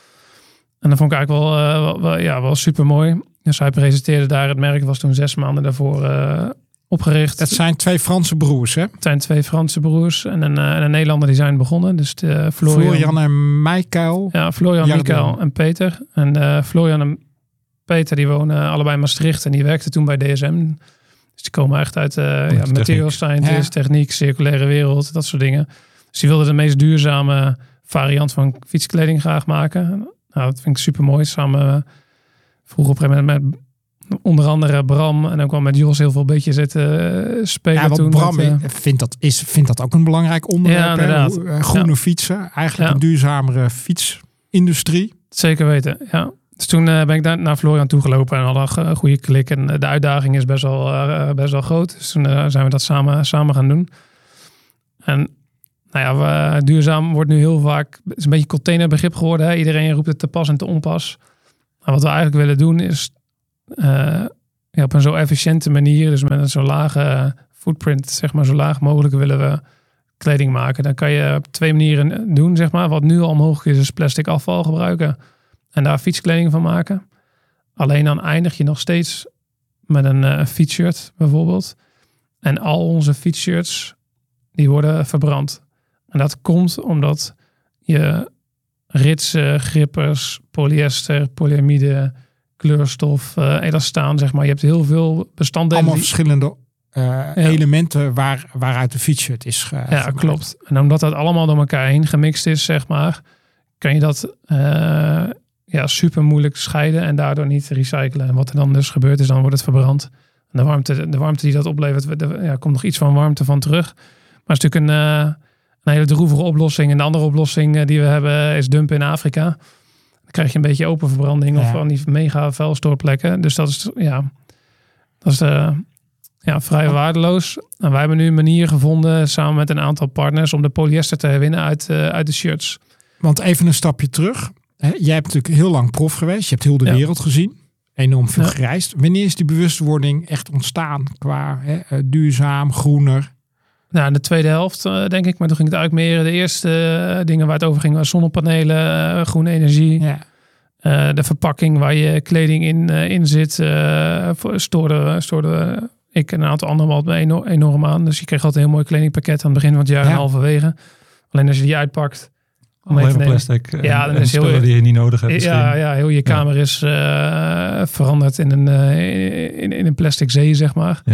En dat vond ik eigenlijk wel, uh, wel, wel, ja, wel super mooi. Dus hij presenteerde daar het merk, was toen zes maanden daarvoor uh, opgericht. Dat zijn twee Franse broers, hè? Het zijn twee Franse broers en een, uh, en een Nederlander die zijn begonnen. Dus de Florian, Florian en Michael. Ja, Florian, Michael en Peter. En uh, Florian en Peter die wonen allebei in Maastricht en die werkten toen bij D S M. Dus die komen echt uit uh, ja, material scientist, ja. techniek, circulaire wereld, dat soort dingen. Dus die wilden de meest duurzame variant van fietskleding graag maken. Nou, dat vind ik super mooi. Samen vroeg op een gegeven moment met onder andere Bram en ook wel met Jos heel veel beetje zitten spelen. Ja, want toen Bram met, uh, vindt, dat is, vindt dat ook een belangrijk onderwerp. Ja, hè? Groene ja. fietsen, eigenlijk ja. een duurzamere fietsindustrie. Zeker weten, ja. Dus toen uh, ben ik daar naar Florian toegelopen en hadden een goede klik. En de uitdaging is best wel, uh, best wel groot. Dus toen uh, zijn we dat samen, samen gaan doen. En nou ja, we, duurzaam wordt nu heel vaak... Het is een beetje containerbegrip geworden. Hè? Iedereen roept het te pas en te onpas. Maar wat we eigenlijk willen doen is... Uh, ja, op een zo efficiënte manier, dus met een zo lage footprint, zeg maar, zo laag mogelijk willen we kleding maken. Dan kan je op twee manieren doen, zeg maar. Wat nu al mogelijk is, is plastic afval gebruiken en daar fietskleding van maken. Alleen dan eindig je nog steeds met een uh, fietsshirt bijvoorbeeld. En al onze fietsshirts, die worden verbrand. En dat komt omdat je ritsen, grippers, polyester, polyamide, kleurstof, uh, elastaan, zeg maar. Je hebt heel veel bestanddelen. Allemaal die... verschillende uh, ja. elementen waar, waaruit de fietsshirt is ge- Ja, gemaakt. Klopt. En omdat dat allemaal door elkaar heen gemixt is, zeg maar, kan je dat uh, ja, super moeilijk scheiden en daardoor niet recyclen. En wat er dan dus gebeurt is, dan wordt het verbrand. En de warmte, de warmte die dat oplevert, er ja, komt nog iets van warmte van terug. Maar het is natuurlijk een, uh, een hele droevige oplossing. En de andere oplossing uh, die we hebben is dumpen in Afrika. Dan krijg je een beetje open verbranding ja. of van die mega vuilstoorplekken. Dus dat is, ja, dat is uh, ja, vrij waardeloos. En wij hebben nu een manier gevonden samen met een aantal partners om de polyester te herwinnen uit, uh, uit de shirts. Want even een stapje terug. Hè, jij hebt natuurlijk heel lang prof geweest. Je hebt heel de ja. wereld gezien. Enorm veel ja. gereisd. Wanneer is die bewustwording echt ontstaan qua hè, duurzaam, groener? Nou, in de tweede helft uh, denk ik. Maar toen ging het eigenlijk meer de eerste uh, dingen waar het over ging. Was zonnepanelen, uh, groene energie. Ja. Uh, de verpakking waar je kleding in, uh, in zit. Uh, stoorde, stoorde ik en een aantal anderen altijd enorm, enorm aan. Dus je kreeg altijd een heel mooi kledingpakket aan het begin van het jaar ja. en halverwege. Alleen als je die uitpakt. Alleen maar plastic en, ja, dan en is spullen heel, die je niet nodig hebt. Ja, ja, heel je kamer ja. is uh, veranderd in een, uh, in, in een plastic zee, zeg maar. Ja.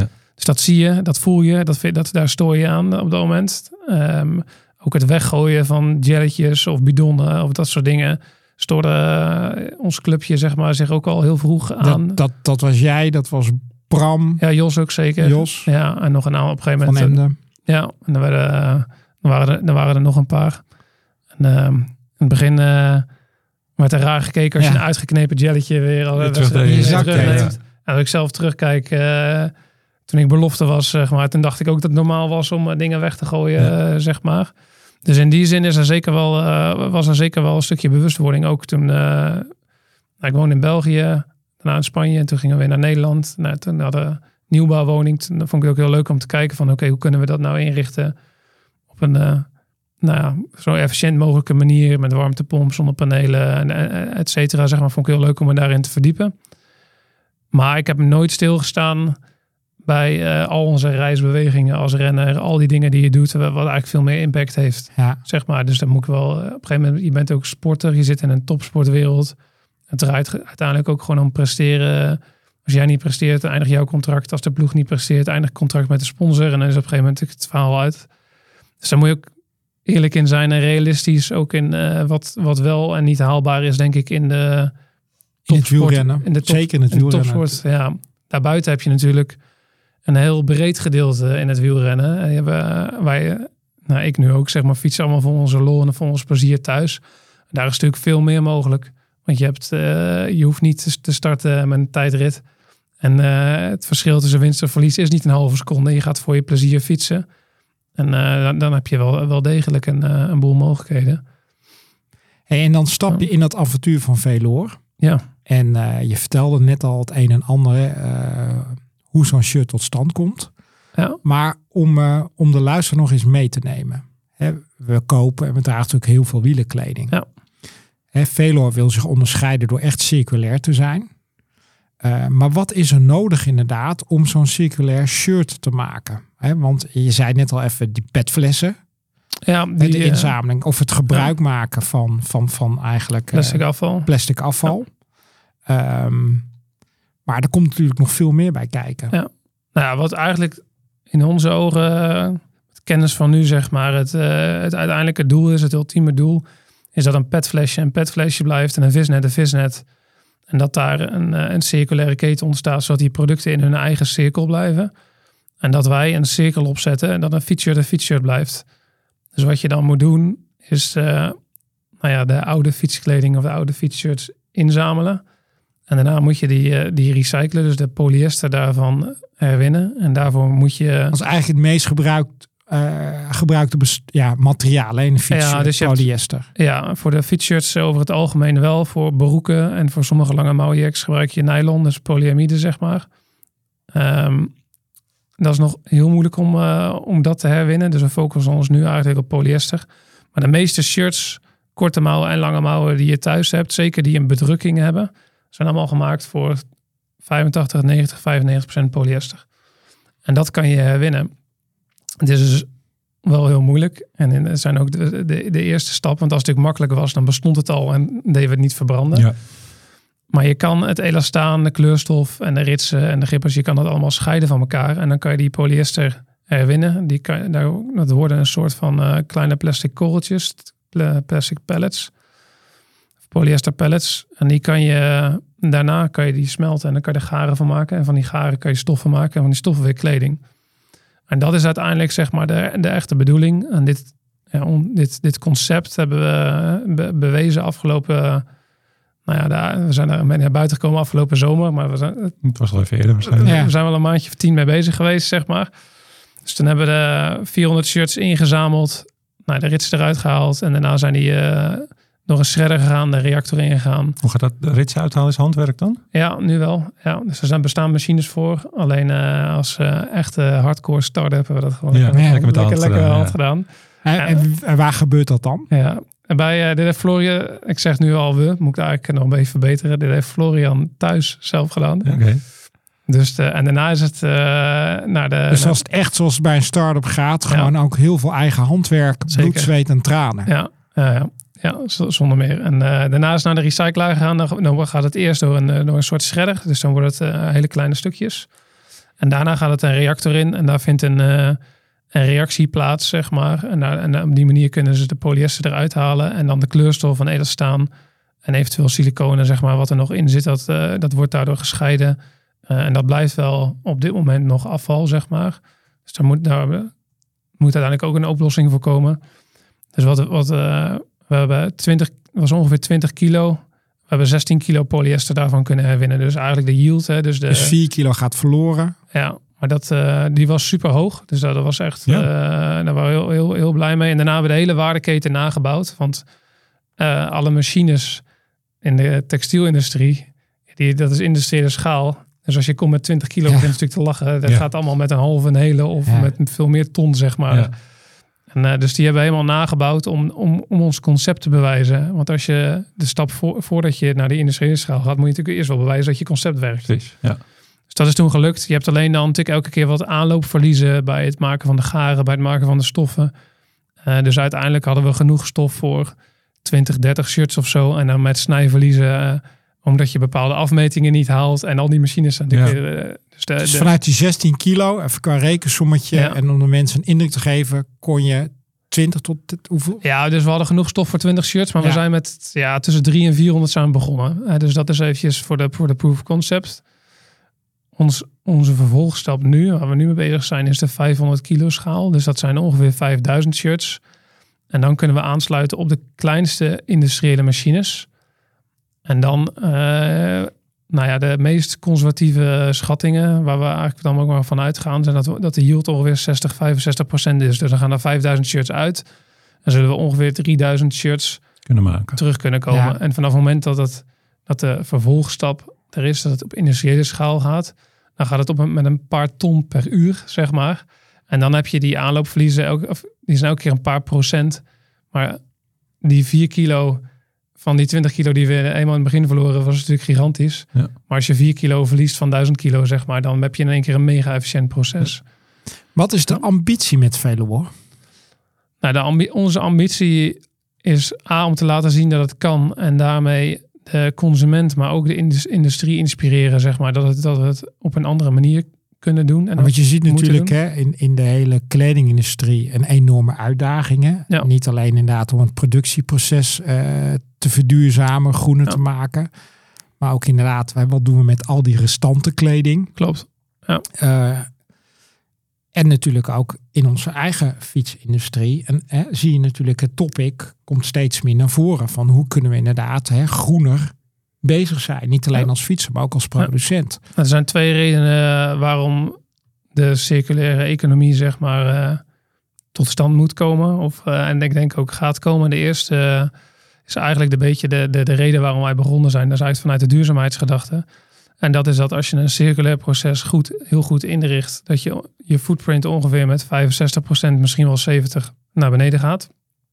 Dus dat zie je, dat voel je, dat, dat, daar stoor je aan op dat moment. Um, ook het weggooien van jelletjes of bidonnen of dat soort dingen stoorde uh, ons clubje zeg maar, zich ook al heel vroeg aan. Dat, dat, dat was jij, dat was Bram. Ja, Jos ook zeker. Jos. Ja, en nog een aantal op een gegeven moment. Van Emden. Ja, en dan, werden, uh, dan, waren er, dan waren er nog een paar. En, uh, in het begin uh, werd er raar gekeken als ja. je een uitgeknepen jelletje weer al weer terug, terug weer zak terugneemt. Ja. En als ik zelf terugkijk, uh, toen ik belofte was, zeg maar, toen dacht ik ook dat het normaal was om uh, dingen weg te gooien, ja. uh, zeg maar. Dus in die zin is er zeker wel, uh, was er zeker wel een stukje bewustwording. Ook toen, uh, nou, ik woonde in België, daarna in Spanje en toen gingen we weer naar Nederland. Nou, toen hadden we nieuwbouwwoning. Toen vond ik het ook heel leuk om te kijken van, oké, okay, hoe kunnen we dat nou inrichten op een, uh, nou ja, zo efficiënt mogelijke manier met warmtepomp, zonnepanelen, en, et cetera. Zeg maar, vond ik heel leuk om me daarin te verdiepen. Maar ik heb nooit stilgestaan bij uh, al onze reisbewegingen als renner, al die dingen die je doet, wat eigenlijk veel meer impact heeft. Ja. Zeg maar. Dus dan moet ik wel, op een gegeven moment, je bent ook sporter, je zit in een topsportwereld. Het draait uiteindelijk ook gewoon om presteren. Als jij niet presteert, dan eindigt jouw contract. Als de ploeg niet presteert, eindigt contract met de sponsor. En dan is op een gegeven moment het verhaal uit. Dus daar moet je ook eerlijk in zijn en realistisch ook in uh, wat, wat wel en niet haalbaar is, denk ik, in de topsport. In het wielrennen. In de top, Zeker in het in de wielrennen. Topsport, ja. Daarbuiten heb je natuurlijk een heel breed gedeelte in het wielrennen. En hebben wij, nou ik nu ook, zeg maar, fietsen allemaal voor onze lol en voor ons plezier thuis. En daar is natuurlijk veel meer mogelijk. Want je, hebt, uh, je hoeft niet te starten met een tijdrit. En uh, het verschil tussen winst en verlies is niet een halve seconde. Je gaat voor je plezier fietsen. En uh, dan, dan heb je wel, wel degelijk een, uh, een boel mogelijkheden. Hey, en dan stap je in dat avontuur van Veloor. Ja. En uh, je vertelde net al het een en ander. Uh, hoe zo'n shirt tot stand komt. Ja. Maar om, uh, om de luisteraar nog eens mee te nemen. Hè, we kopen en we dragen natuurlijk heel veel wielenkleding. Ja. Hè, Veloor wil zich onderscheiden door echt circulair te zijn. Uh, maar wat is er nodig inderdaad om zo'n circulair shirt te maken? Hè, want je zei net al even die petflessen. Ja, die, de inzameling of het gebruik ja. maken van, van, van eigenlijk plastic uh, afval. Plastic afval. Ja. Um, maar er komt natuurlijk nog veel meer bij kijken. Ja. Nou ja, wat eigenlijk in onze ogen, met kennis van nu zeg maar, het, uh, het uiteindelijke doel is, het ultieme doel, is dat een petflesje een petflesje blijft en een visnet een visnet. En dat daar een, een circulaire keten ontstaat, zodat die producten in hun eigen cirkel blijven. En dat wij een cirkel opzetten en dat een fietsshirt een fietsshirt blijft. Dus wat je dan moet doen, is uh, nou ja, de oude fietskleding of de oude fietsshirts inzamelen. En daarna moet je die, die recyclen, dus de polyester daarvan herwinnen. En daarvoor moet je... Dat is eigenlijk het meest gebruikt, uh, gebruikte best- ja, materiaal in de fietsshirt, ja, dus polyester. Hebt, ja, voor de fietsshirts over het algemeen wel. Voor broeken en voor sommige lange mouwjacks gebruik je nylon, dus polyamide zeg maar. Um, dat is nog heel moeilijk om, uh, om dat te herwinnen. Dus we focussen ons nu eigenlijk op polyester. Maar de meeste shirts, korte mouwen en lange mouwen die je thuis hebt, zeker die een bedrukking hebben, zijn allemaal gemaakt voor vijfentachtig, negentig, vijfennegentig procent polyester. En dat kan je herwinnen. Het is dus wel heel moeilijk. En het zijn ook de, de, de eerste stap. Want als het natuurlijk makkelijker was, dan bestond het al en deden we het niet verbranden. Ja. Maar je kan het elastaan, de kleurstof en de ritsen en de grippers, je kan dat allemaal scheiden van elkaar. En dan kan je die polyester herwinnen. Die kan, daar, dat worden een soort van uh, kleine plastic korreltjes, plastic pellets. Polyester pellets. En die kan je, daarna kan je die smelten en dan kan je er garen van maken. En van die garen kan je stoffen maken en van die stoffen weer kleding. En dat is uiteindelijk zeg maar de, de echte bedoeling. En dit, ja, on, dit, dit concept hebben we be, bewezen afgelopen... Nou ja, daar, we zijn er naar buiten gekomen afgelopen zomer. Maar we zijn, het was al even eerder waarschijnlijk. Ja. We zijn wel een maandje of tien mee bezig geweest, zeg maar. Dus toen hebben we de vierhonderd shirts ingezameld. Nou, de rits eruit gehaald. En daarna zijn die... Uh, nog een shredder gegaan, de reactor ingegaan. Hoe gaat dat de rits uithalen? Is handwerk dan? Ja, nu wel. Ja, dus er zijn bestaan machines voor. Alleen uh, als uh, echte hardcore start hebben we dat gewoon ja, lekker, ja, lekker met de lekker, hand, lekker gedaan, hand ja. gedaan. En, ja. en, en waar gebeurt dat dan? Ja, en bij uh, dit heeft Florian, ik zeg nu al we, moet ik eigenlijk nog een beetje verbeteren. Dit heeft Florian thuis zelf gedaan. Oké. Okay. Dus de, en daarna is het uh, naar de... Dus als het echt zoals bij een start-up gaat, gewoon ja. ook heel veel eigen handwerk, Zeker. bloed, zweet en tranen. Ja, ja, ja. Ja, zonder meer. En uh, daarna is naar de recyclaar gegaan. Dan, dan gaat het eerst door een, door een soort shredder. Dus dan worden het uh, hele kleine stukjes. En daarna gaat het een reactor in en daar vindt een, uh, een reactie plaats, zeg maar. En, daar, en op die manier kunnen ze de polyester eruit halen en dan de kleurstof van elastaan en eventueel siliconen, zeg maar, wat er nog in zit, dat, uh, dat wordt daardoor gescheiden. Uh, en dat blijft wel op dit moment nog afval, zeg maar. Dus daar moet, daar moet uiteindelijk ook een oplossing voor komen. Dus wat, wat uh, we hebben twintig, was ongeveer twintig kilo. We hebben zestien kilo polyester daarvan kunnen herwinnen. Dus eigenlijk de yield. Hè, dus, de, dus vier kilo gaat verloren. Ja, maar dat, uh, die was super hoog. Dus dat, dat was echt, ja. uh, daar waren we heel, heel, heel blij mee. En daarna hebben we de hele waardeketen nagebouwd. Want uh, alle machines in de textielindustrie, die, dat is industriële schaal. Dus als je komt met twintig kilo, ja. begint een stuk te lachen. Dat ja. gaat allemaal met een halve, een hele of ja. met veel meer ton, zeg maar. Ja. En, uh, dus die hebben we helemaal nagebouwd om, om, om ons concept te bewijzen. Want als je de stap voor, voordat je naar die industriële schaal gaat, moet je natuurlijk eerst wel bewijzen dat je concept werkt. Precies, ja. Dus dat is toen gelukt. Je hebt alleen dan natuurlijk elke keer wat aanloopverliezen bij het maken van de garen, bij het maken van de stoffen. Uh, dus uiteindelijk hadden we genoeg stof voor twintig, dertig shirts of zo. En dan met snijverliezen, uh, omdat je bepaalde afmetingen niet haalt. En al die machines zijn natuurlijk... Ja. Uh, dus, de, dus de, vanuit die zestien kilo, even qua rekensommetje. Ja. En om de mensen een indruk te geven, kon je twintig tot hoeveel? Ja, dus we hadden genoeg stof voor twintig shirts. Maar ja. we zijn met ja, tussen drie en vierhonderd zijn we begonnen. Uh, dus dat is eventjes voor de, voor de proof of concept. Ons, onze vervolgstap nu, waar we nu mee bezig zijn, is de vijfhonderd kilo schaal. Dus dat zijn ongeveer vijfduizend shirts. En dan kunnen we aansluiten op de kleinste industriële machines. En dan, uh, nou ja, de meest conservatieve schattingen, waar we eigenlijk dan ook maar van uitgaan, zijn dat, we, dat de yield ongeveer zestig, vijfenzestig procent is. Dus dan gaan er vijfduizend shirts uit. Dan zullen we ongeveer drieduizend shirts kunnen maken. terug kunnen komen. Ja. En vanaf het moment dat, het, dat de vervolgstap er is, dat het op industriële schaal gaat, dan gaat het op een, met een paar ton per uur, zeg maar. En dan heb je die aanloopverliezen, elke, of, die zijn elke keer een paar procent. Maar die vier kilo van die twintig kilo die we eenmaal in het begin verloren, was natuurlijk gigantisch. Ja. Maar als je vier kilo verliest van duizend kilo, zeg maar, dan heb je in één keer een mega efficiënt proces. Wat is de ambitie met Veloor? Nou, de ambi- onze ambitie is A, om te laten zien dat het kan en daarmee de consument, maar ook de industrie inspireren, zeg maar, dat, het, dat we het op een andere manier kunnen doen. En wat je ziet natuurlijk hè, in, in de hele kledingindustrie een enorme uitdagingen. Ja. Niet alleen inderdaad om het productieproces uh, te verduurzamen, groener ja. te maken. Maar ook inderdaad, wat doen we met al die restante kleding? Klopt. Ja. Uh, en natuurlijk ook in onze eigen fietsindustrie. En hè, zie je natuurlijk het topic komt steeds meer naar voren. Van hoe kunnen we inderdaad hè, groener bezig zijn. Niet alleen ja. als fietser, maar ook als producent. Ja. Er zijn twee redenen waarom de circulaire economie zeg maar uh, tot stand moet komen. Of, uh, en ik denk ook gaat komen. De eerste uh, is eigenlijk de beetje de, de, de reden waarom wij begonnen zijn. Dat is eigenlijk vanuit de duurzaamheidsgedachte. En dat is dat als je een circulair proces goed, heel goed inricht, dat je je footprint ongeveer met vijfenzestig procent, misschien wel zeventig procent naar beneden gaat.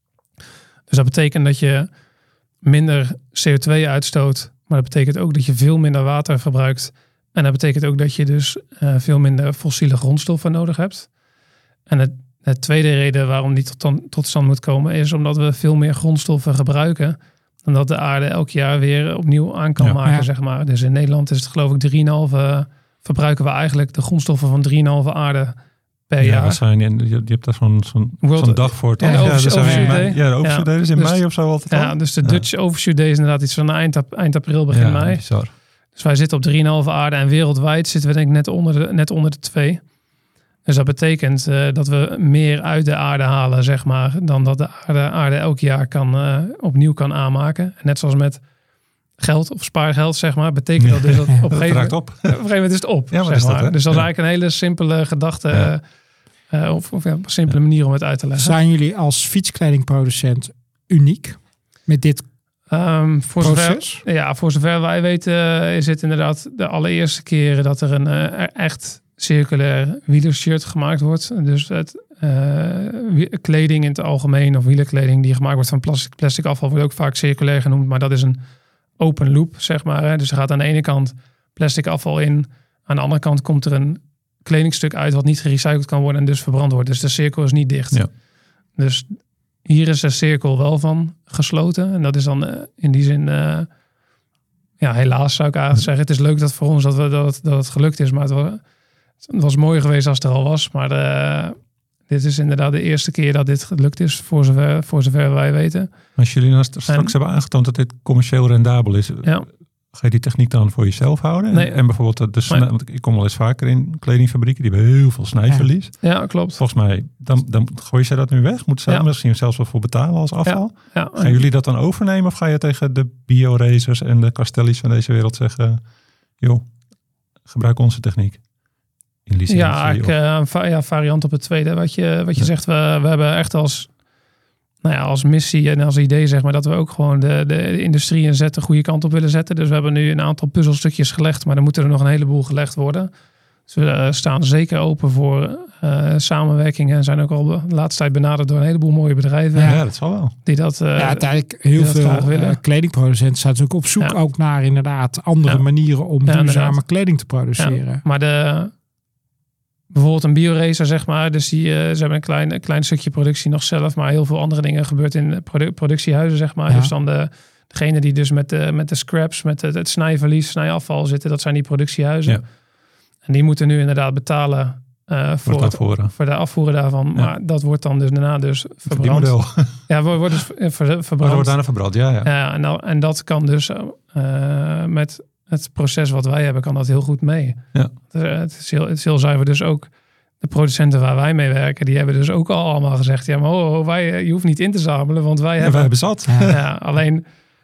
Dus dat betekent dat je minder C O twee uitstoot. Maar dat betekent ook dat je veel minder water verbruikt. En dat betekent ook dat je dus uh, veel minder fossiele grondstoffen nodig hebt. En het, de tweede reden waarom die tot, tot stand moet komen is omdat we veel meer grondstoffen gebruiken dan dat de aarde elk jaar weer opnieuw aan kan ja, maken, ja. zeg maar. Dus in Nederland is het geloof ik drie komma vijf uh, verbruiken we eigenlijk de grondstoffen van drie komma vijf aarde per ja, jaar. We zijn in, je, je hebt daar zo'n, zo'n, zo'n dag voor. Ja, ja, over, ja, overshoot day. Ja, de overshoot day is in dus, mei of zo altijd Ja, al. Dus de Dutch ja. overshoot day is inderdaad iets van eind, eind april, begin ja, mei. Bizar. Dus wij zitten op drie komma vijf aarde en wereldwijd zitten we denk ik net onder de, net onder de twee. Dus dat betekent uh, dat we meer uit de aarde halen, zeg maar, dan dat de aarde, aarde elk jaar kan, uh, opnieuw kan aanmaken. En net zoals met geld of spaargeld, zeg maar, betekent dat dus dat op een gegeven moment, op. op een gegeven moment is het op. Ja, zeg maar. Dat, dus dat is ja. eigenlijk een hele simpele gedachte, ja. uh, of, of ja, een simpele ja. manier om het uit te leggen. Zijn jullie als fietskledingproducent uniek met dit um, voor proces? Zover, ja, voor zover wij weten uh, is het inderdaad de allereerste keer dat er een uh, echt circulair wielershirt gemaakt wordt. Dus het uh, kleding in het algemeen of wielerkleding die gemaakt wordt van plastic, plastic afval wordt ook vaak circulair genoemd, maar dat is een open loop, zeg maar. Hè. Dus er gaat aan de ene kant plastic afval in, aan de andere kant komt er een kledingstuk uit wat niet gerecycled kan worden en dus verbrand wordt. Dus de cirkel is niet dicht. Ja. Dus hier is de cirkel wel van gesloten en dat is dan uh, in die zin uh, ja, helaas zou ik eigenlijk zeggen. Het is leuk dat voor ons dat, we, dat, het, dat het gelukt is, maar het was, Het was mooi geweest als het er al was, maar de, dit is inderdaad de eerste keer dat dit gelukt is, voor zover, voor zover wij weten. Als jullie nou straks en, hebben aangetoond dat dit commercieel rendabel is, ja. ga je die techniek dan voor jezelf houden? Nee. En, en bijvoorbeeld, de snij, want ik kom wel eens vaker in kledingfabrieken, die hebben heel veel snijverlies. Ja, ja klopt. Volgens mij, dan, dan gooi je dat nu weg? Moeten ze daar ja. misschien zelfs wel voor betalen als afval? Ja. Ja. Gaan jullie dat dan overnemen of ga je tegen de bio-racers en de Castellis van deze wereld zeggen, joh, gebruik onze techniek? Ja, ik, uh, va- ja, variant op het tweede. Wat je, wat je ja. zegt, we, we hebben echt als, nou ja, als missie en als idee zeg maar dat we ook gewoon de, de industrie en zet de goede kant op willen zetten. Dus we hebben nu een aantal puzzelstukjes gelegd, maar er moeten er nog een heleboel gelegd worden. Dus we uh, staan zeker open voor uh, samenwerkingen en zijn ook al de laatste tijd benaderd door een heleboel mooie bedrijven. Ja, ja dat zal wel. Die dat, uh, ja, uiteindelijk heel veel uh, kledingproducenten zijn natuurlijk op zoek ja. ook naar inderdaad andere ja. manieren om ja, duurzame inderdaad. kleding te produceren. Ja. Maar de... Bijvoorbeeld een bioracer, zeg maar. Dus die, uh, ze hebben een klein, een klein stukje productie nog zelf. Maar heel veel andere dingen gebeurt in produ- productiehuizen, zeg maar. Ja. Dus dan de, degene die dus met de, met de scraps, met het, het snijverlies, snijafval zitten. Dat zijn die productiehuizen. Ja. En die moeten nu inderdaad betalen uh, voor, het, voor de afvoeren daarvan. Ja. Maar dat wordt dan dus daarna dus verbrand. Ja, wordt dus ver, verbrand. Maar wordt daarna verbrand, ja. ja. ja en, dan, en dat kan dus uh, met... Het proces wat wij hebben, kan dat heel goed mee. Ja. Het is heel, het is heel zuiver. Dus ook de producenten waar wij mee werken, die hebben dus ook al allemaal gezegd, ja, maar oh, oh, wij, je hoeft niet in te zamelen, want wij ja, hebben... wij hebben zat. Ja, ja, alleen,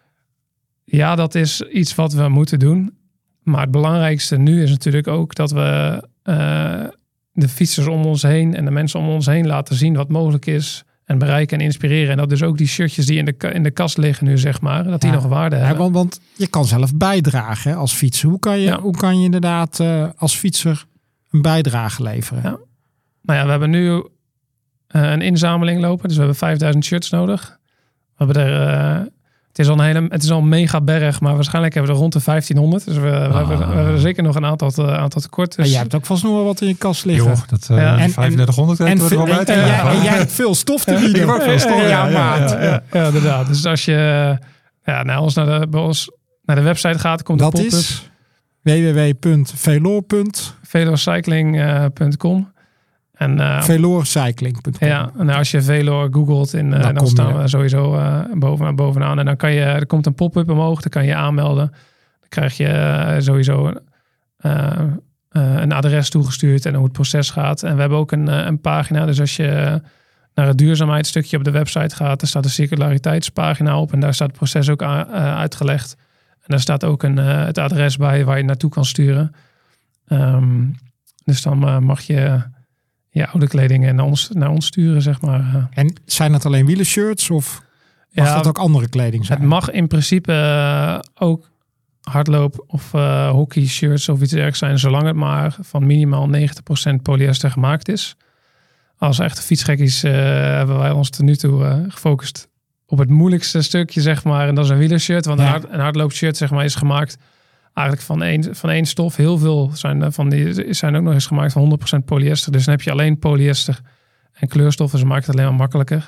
ja, dat is iets wat we moeten doen. Maar het belangrijkste nu is natuurlijk ook dat we uh, de fietsers om ons heen en de mensen om ons heen laten zien wat mogelijk is. En bereiken en inspireren. En dat dus ook die shirtjes die in de, in de kast liggen nu, zeg maar. Dat die ja. nog waarde hebben. Ja, want, want je kan zelf bijdragen hè, als fietser. Hoe kan je, ja. hoe kan je inderdaad uh, als fietser een bijdrage leveren? Ja. Nou ja, we hebben nu uh, een inzameling lopen. Dus we hebben vijfduizend shirts nodig. We hebben er... Uh, het is al een hele, het is al een mega berg, maar waarschijnlijk hebben we er rond de vijftienhonderd. Dus we, ah. we, hebben, we hebben er zeker nog een aantal, uh, aantal tekort. Dus... En jij hebt ook vast nog wel wat in je kast liggen. Joh, dat uh, ja. vijfendertighonderd en, en, en, en, en, en, jij, en jij hebt veel stof te bieden. Ik heb ook veel stof. Ja, ja, ja, ja, ja, ja, ja, inderdaad. Dus als je ja, naar, ons naar, de, bij ons naar de website gaat, komt dat de pop-up. is w w w punt veloor velorcycling punt com. En uh, velorcycling punt com. Ja, en als je Velor googelt, in, uh, dan, dan staan je. we sowieso uh, boven, bovenaan. En dan kan je, er komt een pop-up omhoog, dan kan je aanmelden. Dan krijg je uh, sowieso uh, uh, een adres toegestuurd en hoe het proces gaat. En we hebben ook een, uh, een pagina, dus als je naar het duurzaamheidsstukje op de website gaat, er staat een circulariteitspagina op en daar staat het proces ook a- uh, uitgelegd. En daar staat ook een, uh, het adres bij waar je naartoe kan sturen. Um, dus dan uh, mag je je oude kleding naar ons, naar ons sturen, zeg maar. En zijn het alleen wielershirts of mag ja, dat ook andere kleding zijn? Het mag in principe uh, ook hardloop of uh, hockey shirts of iets dergelijks zijn, zolang het maar van minimaal negentig procent polyester gemaakt is. Als echte fietsgekkies uh, hebben wij ons tot nu toe uh, gefocust op het moeilijkste stukje, zeg maar. En dat is een wielershirt, want ja. een, hard, een hardloopshirt, zeg maar, is gemaakt eigenlijk van één, van één stof. Heel veel zijn, van die, zijn ook nog eens gemaakt van honderd procent polyester. Dus dan heb je alleen polyester en kleurstoffen. Dus maakt het alleen maar makkelijker.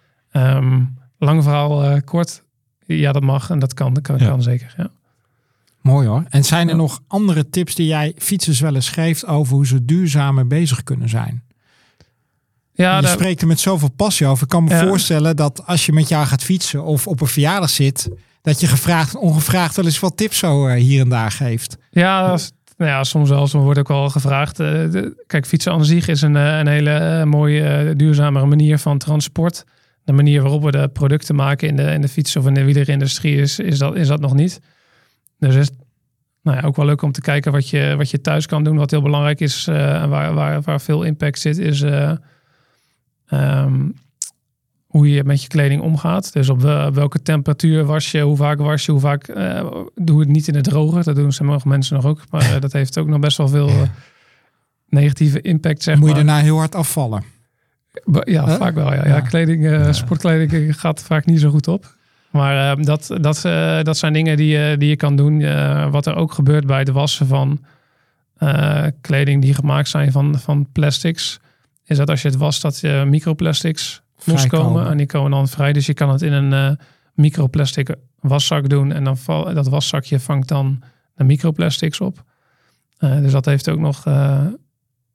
Um, lang verhaal uh, kort. Ja, dat mag en dat kan. Dat kan, ja. kan zeker, ja. Mooi hoor. En zijn er ja. nog andere tips die jij fietsers wel eens geeft over hoe ze duurzamer bezig kunnen zijn? Ja, je daar... spreekt er met zoveel passie over. Ik kan me ja. voorstellen dat als je met jou gaat fietsen of op een verjaardag zit, dat je gevraagd en ongevraagd wel eens wat tips zo uh, hier en daar geeft. Ja, dat is, nou ja, soms wel. Soms wordt ook wel gevraagd. Uh, de, kijk, fietsen aan zich is een, uh, een hele uh, mooie, uh, duurzamere manier van transport. De manier waarop we de producten maken in de, in de fiets- of in de wielerindustrie is, is, dat, is dat nog niet. Dus is nou ja, ook wel leuk om te kijken wat je, wat je thuis kan doen. Wat heel belangrijk is uh, en waar, waar, waar veel impact zit, is uh, um, hoe je met je kleding omgaat. Dus op uh, welke temperatuur was je, hoe vaak was je, hoe vaak uh, doe het niet in het droge. Dat doen sommige mensen nog ook. Maar uh, dat heeft ook nog best wel veel uh, negatieve impact, zeg Moet maar. je daarna heel hard afvallen? Ja, huh? vaak wel. Ja. Ja. Ja, kleding, uh, ja. Sportkleding gaat vaak niet zo goed op. Maar uh, dat, dat, uh, dat zijn dingen die, uh, die je kan doen. Uh, wat er ook gebeurt bij de wassen van uh, kleding die gemaakt zijn van, van plastics, is dat als je het wast, dat je microplastics loskomen. En die komen dan vrij. Dus je kan het in een uh, microplastic waszak doen. En dan val, dat waszakje vangt dan de microplastics op. Uh, dus dat heeft ook nog uh,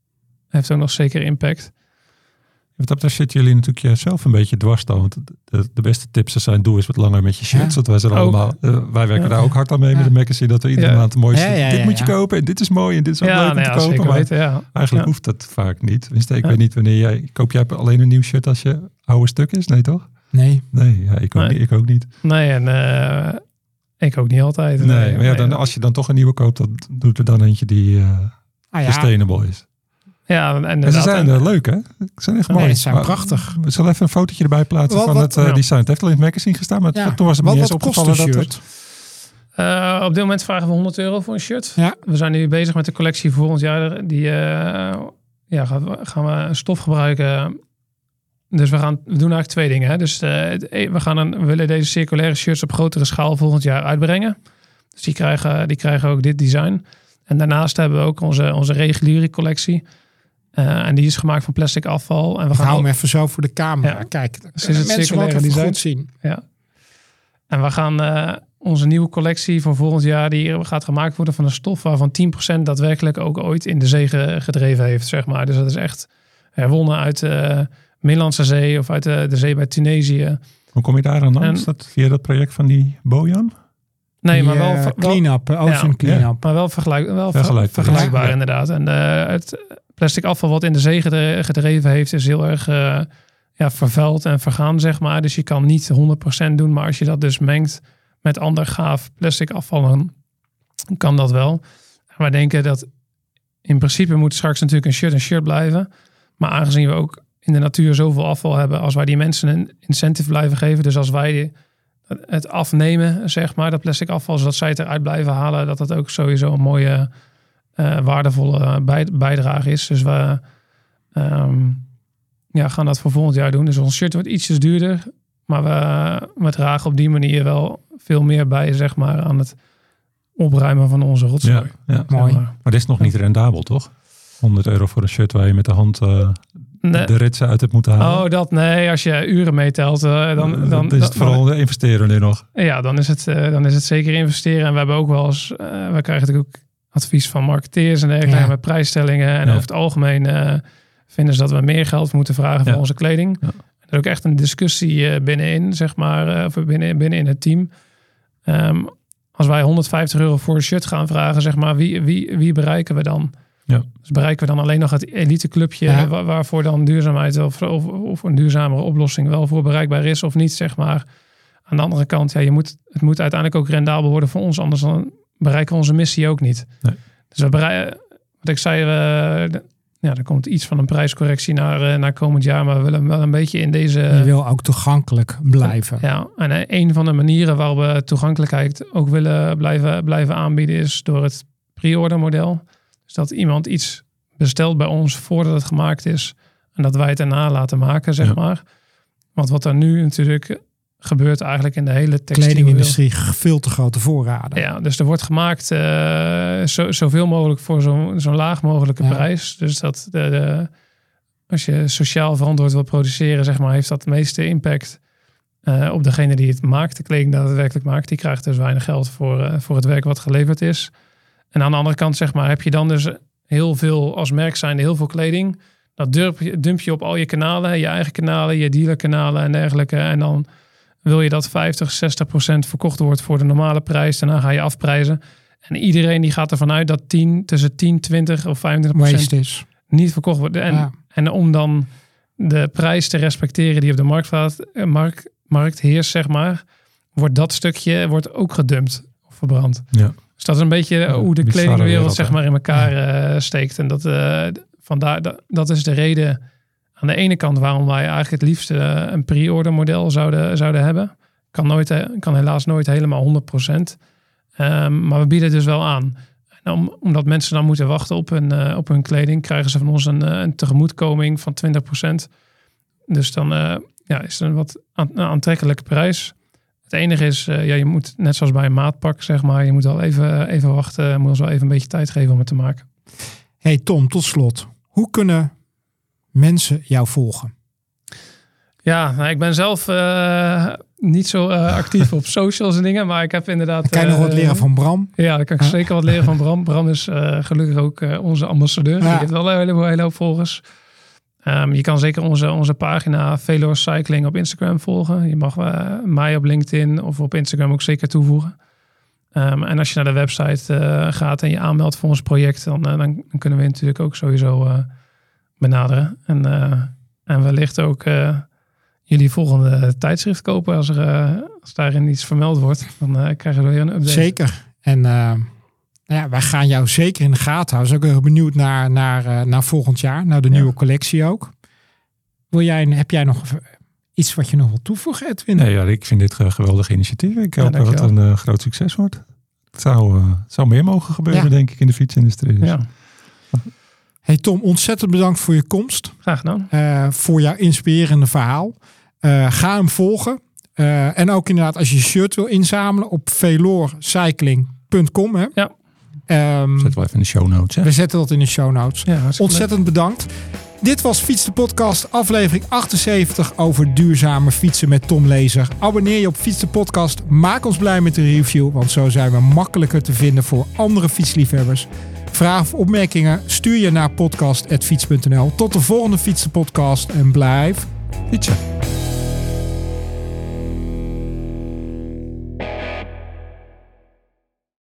heeft ook nog zeker impact. Wat dat betreft zitten jullie natuurlijk jezelf een beetje dwars dan. Want de, de beste tips zijn, doe eens wat langer met je shirts. Ja. Want wij zijn allemaal, uh, wij werken ja. daar ook hard aan mee ja. met de magazine. Dat we iedere ja. maand mooi ja, ja, ja, dit moet je ja. kopen en dit is mooi en dit is ook ja, leuk om nou te ja, kopen. Maar weten, ja. eigenlijk ja. hoeft dat vaak niet. Tenminste, ik ja. weet niet wanneer jij, koop jij alleen een nieuw shirt als je oude stuk is? Nee toch? Nee. Nee, ja, ik, ook nee. Niet, ik ook niet. Nee, en uh, ik ook niet altijd. Nee, nee maar ja, dan, als je dan toch een nieuwe koopt, dan doet er dan eentje die uh, ah, ja. sustainable is. Ja, en, en ze zijn uh, leuk, hè? Ze zijn echt mooi. Nee, ze zijn maar, prachtig. We zullen even een fotootje erbij plaatsen wat, van wat, het uh, ja. design. Het heeft al in het magazine gestaan, maar ja. toen was het me niet eens opgevallen. Dat shirt? Uh, op dit moment vragen we honderd euro voor een shirt. Ja. We zijn nu bezig met de collectie voor volgend jaar. Die uh, ja, gaan, we, gaan we een stof gebruiken. Dus we, gaan, we doen eigenlijk twee dingen. Hè? Dus uh, we, gaan een, we willen deze circulaire shirts op grotere schaal volgend jaar uitbrengen. Dus die krijgen, die krijgen ook dit design. En daarnaast hebben we ook onze, onze reguliere collectie. Uh, en die is gemaakt van plastic afval. En we gaan hou ook... hem even zo voor de camera. Ja. Kijk, dan kunnen het mensen ook even goed zien. Ja. En we gaan uh, onze nieuwe collectie voor volgend jaar... die gaat gemaakt worden van een stof... waarvan tien procent daadwerkelijk ook ooit in de zee gedreven heeft, zeg maar. Dus dat is echt herwonnen uit de Middellandse Zee... of uit de, de zee bij Tunesië. Hoe kom je daar aan dan? En... Is dat via dat project van die Bojan? Nee, die, maar wel... Uh, clean-up, Ocean ja, clean-up. Ja. Maar wel, vergelijk, wel vergelijkbaar, vergelijkbaar ja. inderdaad. En uh, het... plastic afval wat in de zee gedreven heeft, is heel erg uh, ja, vervuild en vergaan, zeg maar. Dus je kan niet honderd procent doen, maar als je dat dus mengt met ander gaaf plastic afval, dan kan dat wel. En wij denken dat in principe moet straks natuurlijk een shirt een shirt blijven. Maar aangezien we ook in de natuur zoveel afval hebben, als wij die mensen een incentive blijven geven, dus als wij die, het afnemen, zeg maar, dat plastic afval, zodat zij het eruit blijven halen, dat dat ook sowieso een mooie... Uh, waardevolle bij, bijdrage is. Dus we um, ja, gaan dat voor volgend jaar doen. Dus ons shirt wordt ietsjes duurder. Maar we, we dragen op die manier wel veel meer bij, zeg maar, aan het opruimen van onze rotzooi. Ja, ja. Mooi. Maar, maar dit is nog niet rendabel, toch? honderd euro voor een shirt waar je met de hand uh, nee. de ritsen uit hebt moeten halen. Oh, dat nee. Als je uren meetelt, uh, dan, dan, dan is het vooral dan, investeren nu nog. Ja, dan is het, uh, dan is het zeker investeren. En we hebben ook wel eens, uh, we krijgen natuurlijk ook advies van marketeers en dergelijke ja. met prijsstellingen. En ja. over het algemeen uh, vinden ze dat we meer geld moeten vragen voor ja. onze kleding. Ja. Er is ook echt een discussie uh, binnenin, zeg maar, uh, binnen, binnenin het team. Um, als wij honderdvijftig euro voor een shirt gaan vragen, zeg maar, wie, wie, wie bereiken we dan? Ja. Dus bereiken we dan alleen nog het eliteclubje ja. waar, waarvoor dan duurzaamheid of, of, of een duurzamere oplossing wel voor bereikbaar is of niet, zeg maar. Aan de andere kant, ja, je moet, het moet uiteindelijk ook rendabel worden voor ons, anders dan bereiken we onze missie ook niet. Nee. Dus we bereiken, wat ik zei, uh, de, ja, er komt iets van een prijscorrectie naar, uh, naar komend jaar, maar we willen wel een beetje in deze... Je wil ook toegankelijk blijven. Ja, en uh, een van de manieren waarop we toegankelijkheid ook willen blijven, blijven aanbieden is door het pre-order model. Dus dat iemand iets bestelt bij ons voordat het gemaakt is en dat wij het erna laten maken, zeg ja. maar. Want wat er nu natuurlijk gebeurt eigenlijk in de hele textiel... Kledingindustrie, veel te grote voorraden. Ja, dus er wordt gemaakt uh, zo, zoveel mogelijk voor zo'n zo laag mogelijke ja. prijs. Dus dat de, de, als je sociaal verantwoord wil produceren, zeg maar, heeft dat de meeste impact uh, op degene die het maakt, de kleding daadwerkelijk maakt. Die krijgt dus weinig geld voor, uh, voor het werk wat geleverd is. En aan de andere kant, zeg maar, heb je dan dus heel veel, als merk zijnde, heel veel kleding. Dat dump je, dump je op al je kanalen, je eigen kanalen, je dealerkanalen en dergelijke. En dan wil je dat vijftig, zestig procent verkocht wordt voor de normale prijs. Daarna ga je afprijzen. En iedereen die gaat ervan uit dat tien, tussen tien, twintig of vijfentwintig procent is. niet verkocht wordt. En, ja. en om dan de prijs te respecteren die op de markt, markt, markt heerst, zeg maar, wordt dat stukje wordt ook gedumpt of verbrand. Ja. Dus dat is een beetje ja, hoe de kledingwereld wereld, zeg maar in elkaar ja. uh, steekt. En dat, uh, vandaar, dat, dat is de reden aan de ene kant waarom wij eigenlijk het liefst uh, een pre-order model zouden, zouden hebben. Kan, nooit, kan helaas nooit helemaal honderd procent. Um, maar we bieden dus wel aan. En om, omdat mensen dan moeten wachten op hun, uh, op hun kleding, krijgen ze van ons een, een tegemoetkoming van twintig procent. Dus dan uh, ja, is het een wat aan, een aantrekkelijke prijs. Het enige is, uh, ja, je moet net zoals bij een maatpak, zeg maar, je moet wel even, even wachten. Je moet ons wel even een beetje tijd geven om het te maken. Hey Tom, tot slot. Hoe kunnen mensen jou volgen? Ja, nou, ik ben zelf uh, niet zo uh, actief op socials en dingen. Maar ik heb inderdaad... Kan je uh, nog wat leren van Bram? Ja, dan kan ik uh. zeker wat leren van Bram. Bram is uh, gelukkig ook uh, onze ambassadeur. Ja. Die heeft wel een hele, hele hoop volgers. Um, je kan zeker onze, onze pagina Veloor Cycling op Instagram volgen. Je mag uh, mij op LinkedIn of op Instagram ook zeker toevoegen. Um, en als je naar de website uh, gaat en je aanmeldt voor ons project... dan, uh, dan kunnen we natuurlijk ook sowieso uh, benaderen. En, uh, en wellicht ook... Uh, jullie volgende tijdschrift kopen als, er, uh, als daarin iets vermeld wordt. Dan uh, krijgen we weer een update. Zeker. En uh, nou ja, wij gaan jou zeker in de gaten houden. Dus ook heel benieuwd naar, naar, uh, naar volgend jaar. Naar de ja. nieuwe collectie ook. Wil jij, heb jij nog iets wat je nog wil toevoegen, Edwin? Nee, ja, ik vind dit een geweldig initiatief. Ik hoop ja, dat het een uh, groot succes wordt. Het zou, uh, het zou meer mogen gebeuren, ja. denk ik, in de fietsindustrie. Dus. Ja. Hey Tom, ontzettend bedankt voor je komst. Graag gedaan. Uh, voor jouw inspirerende verhaal. Uh, ga hem volgen. Uh, en ook inderdaad als je je shirt wil inzamelen op veloorcycling punt com. Hè? Ja. Um, zetten we even in de show notes. Hè? We zetten dat in de show notes. Ja, ontzettend leuk. Bedankt. Dit was Fiets de Podcast, aflevering achtenzeventig over duurzame fietsen met Tom Lezer. Abonneer je op Fiets de Podcast. Maak ons blij met de review, want zo zijn we makkelijker te vinden voor andere fietsliefhebbers. Vragen of opmerkingen stuur je naar podcast punt fiets punt n l. Tot de volgende Fiets de Podcast en blijf fietsen.